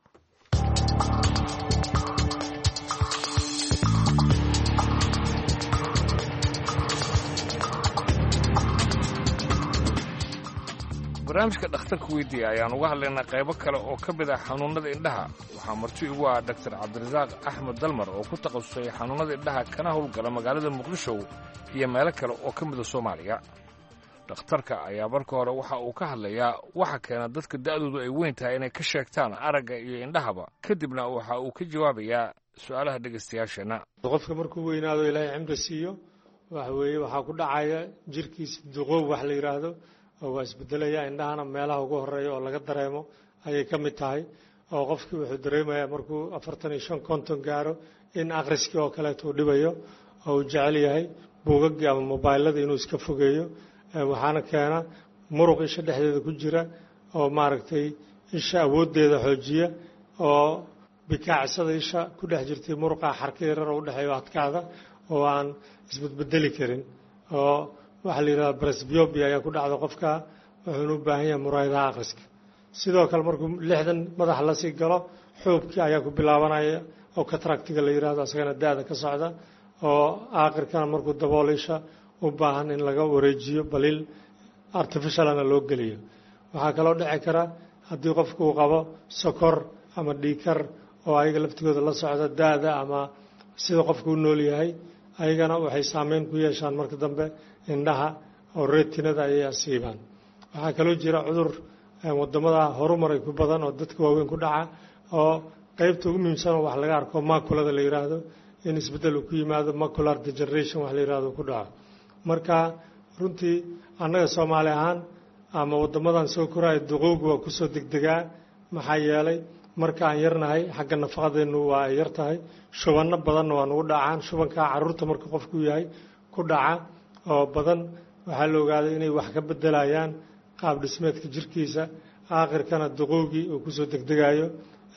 barnaamijka dhakhtarka weydiiya ayaan uga hadlaynaa qaybo kale oo ka mid ah xanuunnada indhaha waxaa marti igu ah doctor cabdirasaaq axmed dalmar oo ku takhasusay xanuunnada indhaha kana howlgala magaalada muqdisho iyo meelo kale oo ka mida soomaaliya. dhakhtarka ayaa marka hore waxa uu ka hadlayaa waxa keena dadka da'doodu ay weyn tahay inay ka sheegtaan aragga iyo indhahaba kadibna waxa uu ka jawaabayaa su'aalaha dhegaystayaasheenna. qofka markuu weynaado ilaahay cimri siiyo waxa weeye waxaa ku dhacaya jirkiisa duqoow wax la yidhaahdo oo waa isbedelaya indhahana meelaha ugu horeeya oo laga dareemo ayay ka mid tahay oo qofkii wuxuu dareemayaa markuu 45-50 gaaro in akhriskii oo kaleeto uu dhibayo oo uu jecel yahay buugaggii ama mobaylada inuu iska fogeeyo waxaana keena muruq isha dhexdeeda ku jira oo maaragtay isha awooddeeda xoojiya oo bikaacsada isha ku dhex jirtay muruqa xarka yarar oo u dhexeeyo adkaada oo aan isbedbedeli karin oo waxaa la yidhahda presbyopia ayaa ku dhacda qofka wuxuuna u baahan yahay muraayadaha akhriska. sidoo kale markuu 60 madaxa lasii galo xuubkii ayaa ku bilaabanaya oo kataractiga la yidhahdo asagana da-da ka socda oo aakhirkana markuu dabool isha u baahan in laga wareejiyo baliil artificialana loo geliyo. waxaa kaloo dhici kara haddii qofku uu qabo sokor ama dhiikar oo ayaga laftigooda la socda da-da ama sida qofku u nool yahay ayagana waxay saameyn ku yeeshaan marka dambe indhaha oo reetinada ayay asiibaan. waxaa kaloo jira cudur wadamada horumaray ku badan oo dadka waaweyn ku dhaca oo qaybta ugu muhiimsan oo wax laga arko makulada la yidhaahdo in isbeddel uu ku yimaado macular degeneration wax la yidhahdo ku dhaco. marka runtii annaga soomaali ahaan ama wadamadan soo koraya duqowga waa kusoo degdegaa maxaa yeelay marka aan yarnahay xagga nafaqadeennu waa ay yar tahay shubanno badanna waa nugu dhacaan. shubankaa carruurta marka qofku yahay ku dhaca oo badan waxaa la ogaaday inay wax ka bedelayaan qaab dhismeedka jirkiisa aakhirkana duqowgii uu kusoo degdegayo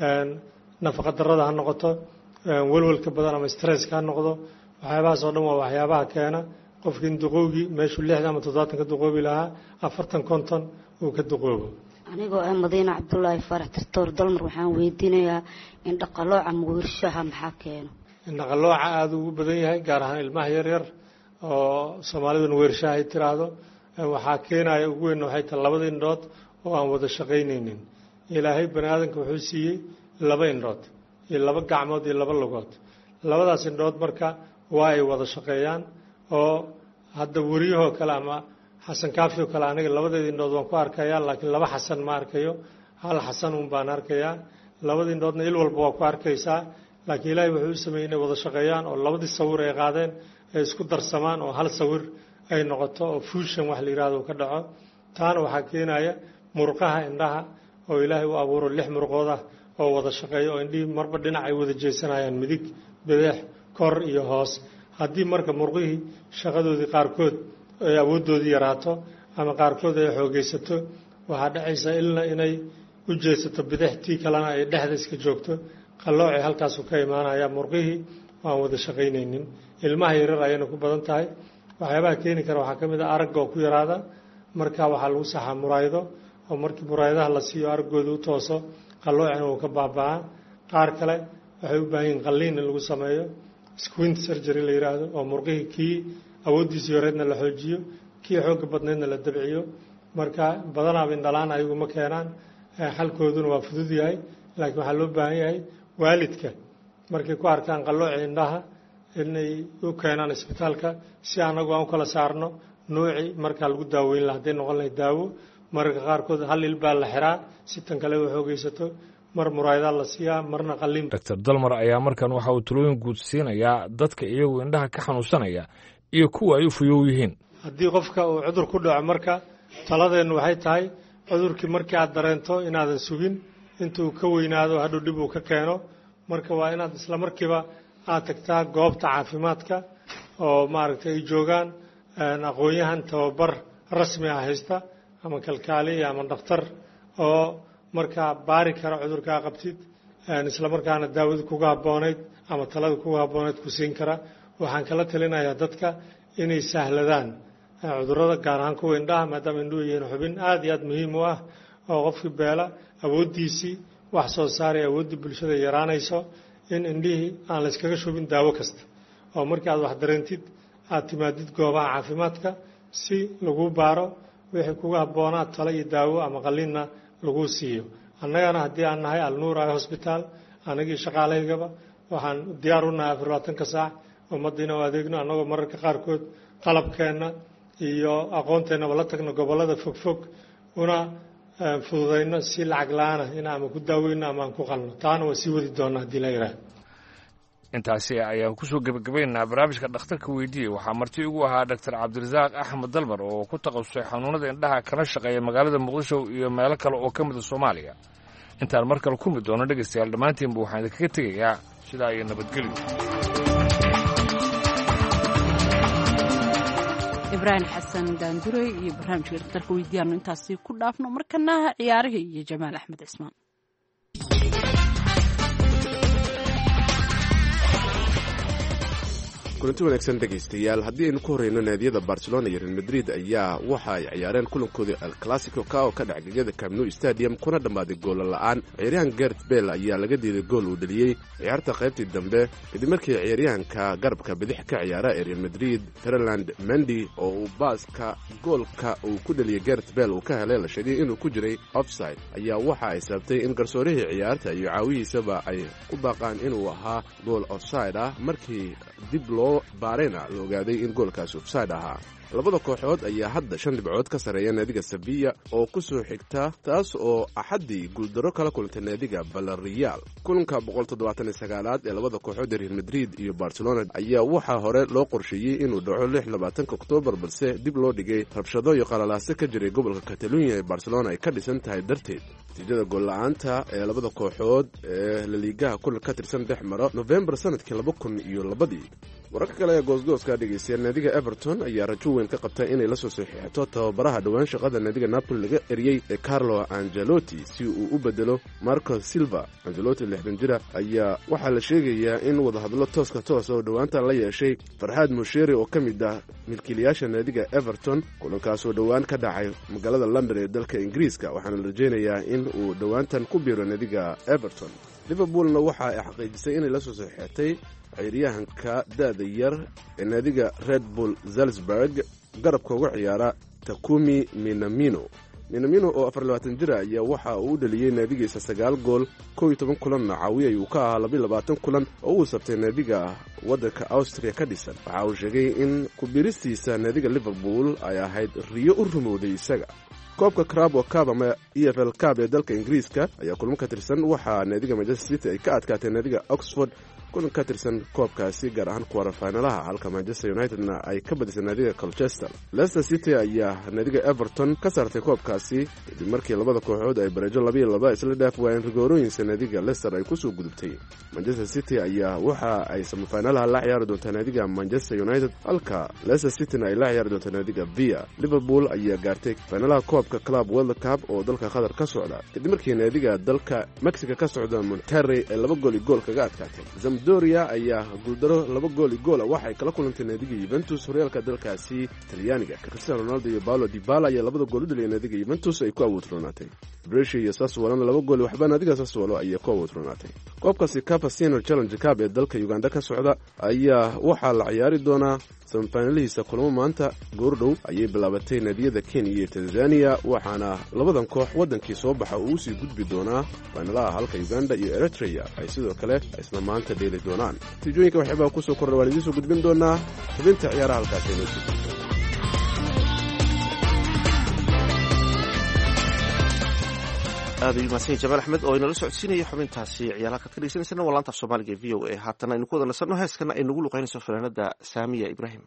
nafaqa darrada ha noqoto walwalka badan ama stresska ha noqdo waxyaabahaas oo dhan waa waxyaabaha keena qofki in duqowgii meeshuu 60 ama 70 ka duqoobi lahaa 40-50 uu ka duqoobo. anigoo ah madiina cabdulaahi faarax tirtoor dalmar waxaan weydiinayaa in dhaqalooca muwirshaha maxaa keeno. dhaqalooca aada ugu badan yahay gaar ahaan ilmaha yaryar oo soomaaliduna weershaha ay tiraahdo waxaa keenaya ugu weyn waxay tahay 2 indhood oo aan wada shaqaynaynin. ilaahay bani aadamka wuxuu siiyey 2 indhood iyo 2 gacmood iyo 2 lugood. 2daas indhood marka waa ay wada shaqeeyaan oo hadda wariyahoo kale ama xasan kaafi oo kale aniga 2 indhood waan ku arkayaa laakiin 2 xasan ma arkayo hal xasan un baan arkayaa. 2 indhoodna il walba waa ku arkaysaa laakiin ilaahay wuxuu u sameeyey inay wada shaqeeyaan oo labadii sawir ay qaadeen ay isku darsamaan oo hal sawir ay noqoto oo fuushan wax la yidhahdo ka dhaco. taana waxaa keenaya murqaha indhaha oo ilaahay u abuuro 6 murqood ah oo wada shaqeeya oo indhihii marba dhinac ay wada jeesanayaan, midig, bidix, kor iyo hoos. haddii marka murqihii shaqadoodii qaarkood ay awooddoodii yaraato ama qaarkood ay xoogaysato, waxaa dhacaysa ilna inay u jeesato bidix, tii kalena ay dhexda iska joogto. qalloocii halkaasuu ka imaanaya, murqihii waan wada shaqaynaynin. ilmaha yaryar ayayna ku badan tahay. waxyaabaha keeni kara waxaa ka mid ah aragga oo ku yaraada, marka waxaa lagu saxaa muraayado oo markii muraayadaha la siiyo araggooda u tooso, qalloocina uu ka baaba'aa. qaar kale waxay u baahan yihiin qalliin in lagu sameeyo, squint surgery la yidhaahdo, oo murqihii kii awooddiisii horeedna la xoojiyo, kii xoogga badneedna la dabciyo. marka badanaaba indhalaan ayagu ma keenaan, xalkooduna waa fudud yahay. laakiin waxaa loo baahan yahay waalidka markay ku arkaan qallooci indhaha inay u keenaan isbitaalka si anagu aan u kala saarno nuuci markaa lagu daaweyn lahaa. hadday noqon lahay daawo, mararka qaarkood hal il baa la xiraa si tan kale u xoogaysato, mar muraayadaa la siiyaa, marna qalliin. Dr. Dalmar ayaa markan waxa uu talooyin guud siinayaa dadka iyagu indhaha ka xanuunsanaya iyo kuwa ay u fuyow yihiin. haddii qofka uu cudur ku dhaco, marka taladeennu waxay tahay cudurkii markii aad dareento inaadan sugin intuu ka weynaado hadhow dhib uu ka keeno. marka waa inaad isla markiiba aad tagtaa goobta caafimaadka oo maaragtay ay joogaan aqoon-yahan tababar rasmi ah haysta, ama kalkaaliye ama dhakhtar oo markaa baari kara cudurkaa qabtid, isla markaana daawada kuga habboonayd ama talada kuga habboonayd ku siin kara. waxaan kala talinayaa dadka inay sahladaan cudurrada, gaar ahaan kuwa indhaha, maadaama indhuhu yihiin xubin aad iyo aad muhiim u ah oo qofkii beela awooddiisii wax soo saaray, awooddii bulshada yaraanayso. in indhihii aan la iskaga shubin daawo kasta, oo markii aad wax dareentid aad timaadid goobaha caafimaadka si lagu baaro, wixii kuga habboonaa talo iyo daawo ama qalliinna lagu siiyo. annagana haddii aan nahay alnuur eye hosbitaal, anagii shaqaalaygaba waxaan diyaar u nahay 24 saac ummadda inuu adeegno, annagoo mararka qaarkood qalabkeenna iyo aqoonteennaba la tagno gobollada fogfog, una fududayno si lacag la-aan ah in ama ku daaweyno ama aan ku qalno. taana waa sii wadi doonaa haddii la yidhaah. intaasi ayaan kusoo gebagabaynaa barnaamijka dhakhtarka weydiiyey. waxaa marti ugu ahaa Dr. Cabdirasaaq Axmed Dalmar oo ku takhasusay xanuunada indhaha kana shaqeeya magaalada Muqdisho iyo meelo kale oo ka mid ah Soomaaliya. intaan mar kale ku mid doono dhegaystayaal, dhammaantiinba waxaan idinkaga tegayaa sidaa iyo nabadgelyo. ibraahim xasan daanduray iyo barnaamijka dhakhtarka weydiiyaanu intaasi ku dhaafno. markana ciyaarihii iyo Jamaal Axmed Cismaan. kulanti wanaagsan dhegaystayaal, haddii aynu ku horreyno naadiyada barcelona iyo real madrid ayaa waxa ay ciyaareen kulankoodii el clasico ka oo ka dhac gegada camp nou stadium kuna dhammaaday goolla la'aan. ciyaaryahan gareth bale ayaa laga diiday gool uu dhaliyey ciyaarta qaybtii dambe kadib markii ciyaaryahanka garabka bidix ka ciyaara ee real madrid ferland mendi oo uu baaska goolka uu ku dhaliyey gareth bale uu ka helay la sheegay inuu ku jiray offside, ayaa waxa ay sababtay in garsoorihii ciyaarta iyo caawihiisaba ay ku baaqaan inuu ahaa gool offside ah. markii dib loo baarayna la ogaaday in goolkaasi offside ahaa. labada kooxood ayaa hadda 5 dhibcood ka sarreeya naadiga Sevilla oo ku soo xigta, taas oo axaddii guuldaro kala kulantay naadiga Villarreal. kulanka 179aad ee labada kooxood Real Madrid iyo Barcelona ayaa waxaa hore loo qorsheeyey inuu dhaco 26 Oktoobar, balse dib loo dhigay rabshado iyo qalalaase ka jiray gobolka Catalonia ee Barcelona ay ka dhisan tahay darteed. natiijada gool la'aanta ee labada kooxood ee La Liga kulan ka tirsan dhex maro November sanadkii 2002. wararka kale ee goosgooska dhegaystayaal, naadiga Everton ayaa rajo weyn ka qabta inay la soo saxiixato tababaraha dhowaan shaqada naadiga Napoli laga eriyey ee Carlo Ancelotti si uu u bedelo Marco Silva. Ancelotti 60 jira ayaa waxaa la sheegayaa in wadahadlo toos oo dhowaanta la yeeshay Farhad Moshiri oo ka mid ah milkiilayaasha naadiga Everton, kulankaasoo dhowaan ka dhacay magaalada London ee dalka Ingiriiska, waxaana la rajeynayaa in uu dhowaantan ku biiro naadiga Everton. Liverpoolna waxa ay xaqiijisay inay la soo saxiixatay ciyaaryahanka da'da yar ee naadiga Red Bull Salzburg garabka uga ciyaara Takumi Minamino oo 24 jir ayaa waxa uu dhaliyey naadigiisa 9 gool 11 kulanna caawiyay uu ka ahaa 22 kulan oo uu sabtay naadiga waddanka Austria ka dhisan. waxa uu sheegay in ku biiristiisa naadiga Liverpool ay ahayd riyo u rumowday isaga. koobka Carabao Cup ama EFL Cup ee dalka Ingiriiska ayaa kulmo ka tirsan waxaa naadiga Manchester City ay ka adkaatay naadiga Oxford kulan ka tirsan koobkaasi gaar ahaan quarter-finalaha halka Manchester United-na ay ka badisay naadiga Colchester. Leicester City ayaa naadiga Everton ka saartay koobkaasi kadib markii labada kooxood ay bareejo 2-2 isla dhaaf waayeen rigoorooyinka naadiga Leicester ay ku soo gudubtay. Manchester City ayaa waxa ay semifinalaha la ciyaari doontaa naadiga Manchester United halka Leicester City ay la ciyaari doontaa naadiga Villa. Liverpool ayaa gaartay finalaha koobka Club World Cup oo dalka Qatar ka socda kadib markii naadiga dalka Mexico ka socda Monterrey ay 2-gool kaga adkaatay. Sampdoria ayaa guuldaro 2-gool waxay kala kulantay naadiga Juventus horyaalka dalkaasi Talyaaniga. Cristiano Ronaldo iyo Paulo Dybala ayaa 2 gool u dhaliyay naadiga Juventus ay ku awoodronaatay. Brescia iyo Sassuolo 2 gool waxba naadiga Sassuolo ay ku awoodronaatay. Koobkaasi Cup Senior Challenge Cup ee dalka Uganda ka socda ayaa waxaa la ciyaari doonaa semifinalihiisa kulamo maanta goordhow ayay bilaabatay naadiyada Kenya iyo Tanzania waxaana labadan koox wadankii soo baxa uu sii gudbi doonaa finalaha halka Uganda iyo Eritrea ay sidoo kale isla maanta dheeli doonaan. Natiijooyinka waxba ku soo kordhay waan idin soo gudbin doonaa xubinta ciyaaraha halkaas ee noo jirta. aad ayuu mahadsan yahay Jamaal Axmed oo inala socodsiinaya xubintaasi ciyaaraha ka dhegeysanaysan walaanta Soomaaliga VOA haatan aynu ku wada nasanno heeskana ay nagu luqeynayso fanaanada Saamiya Ibrahim.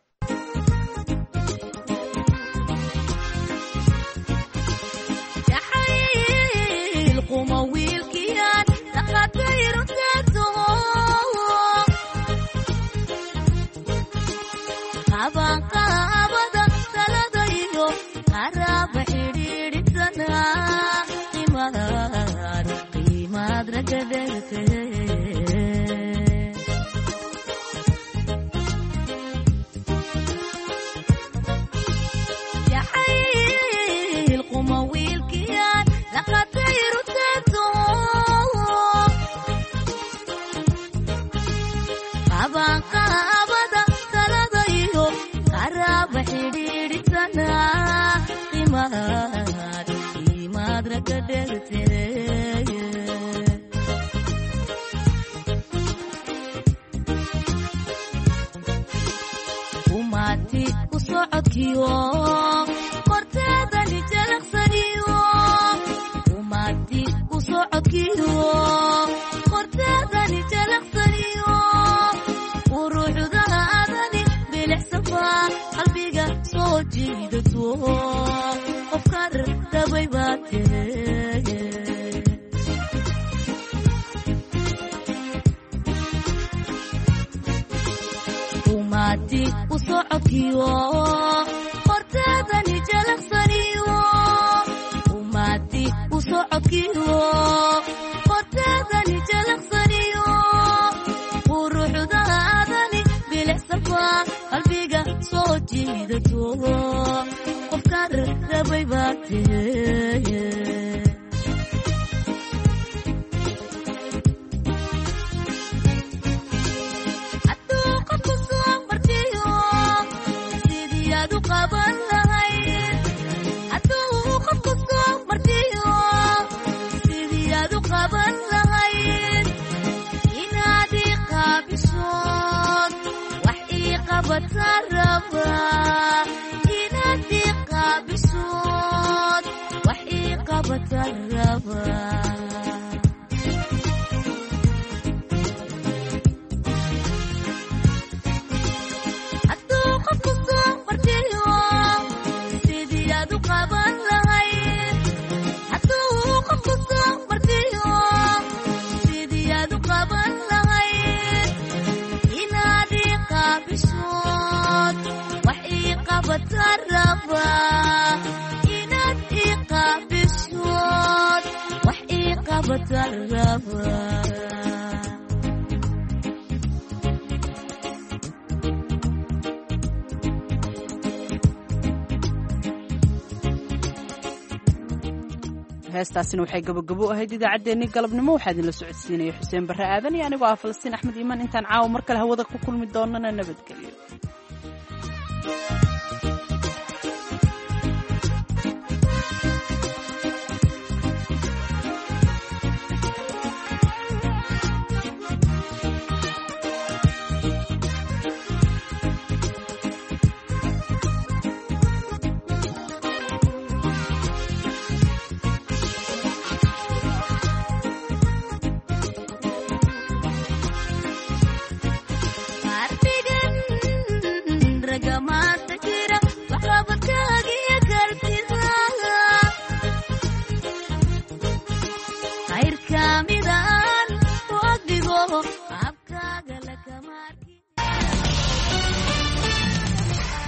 heestaasina waxay gabagabo ahayd idaacaddeenii galabnimo waxaa idinla socodsiinaya xuseen barre aadan iyo anigoo ah Falastiin Axmed Iimaan intaan caawa mar kale hawada ku kulmi doonana nabadgelyo.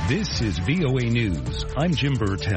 This is VOA News. I'm Jim Burtell.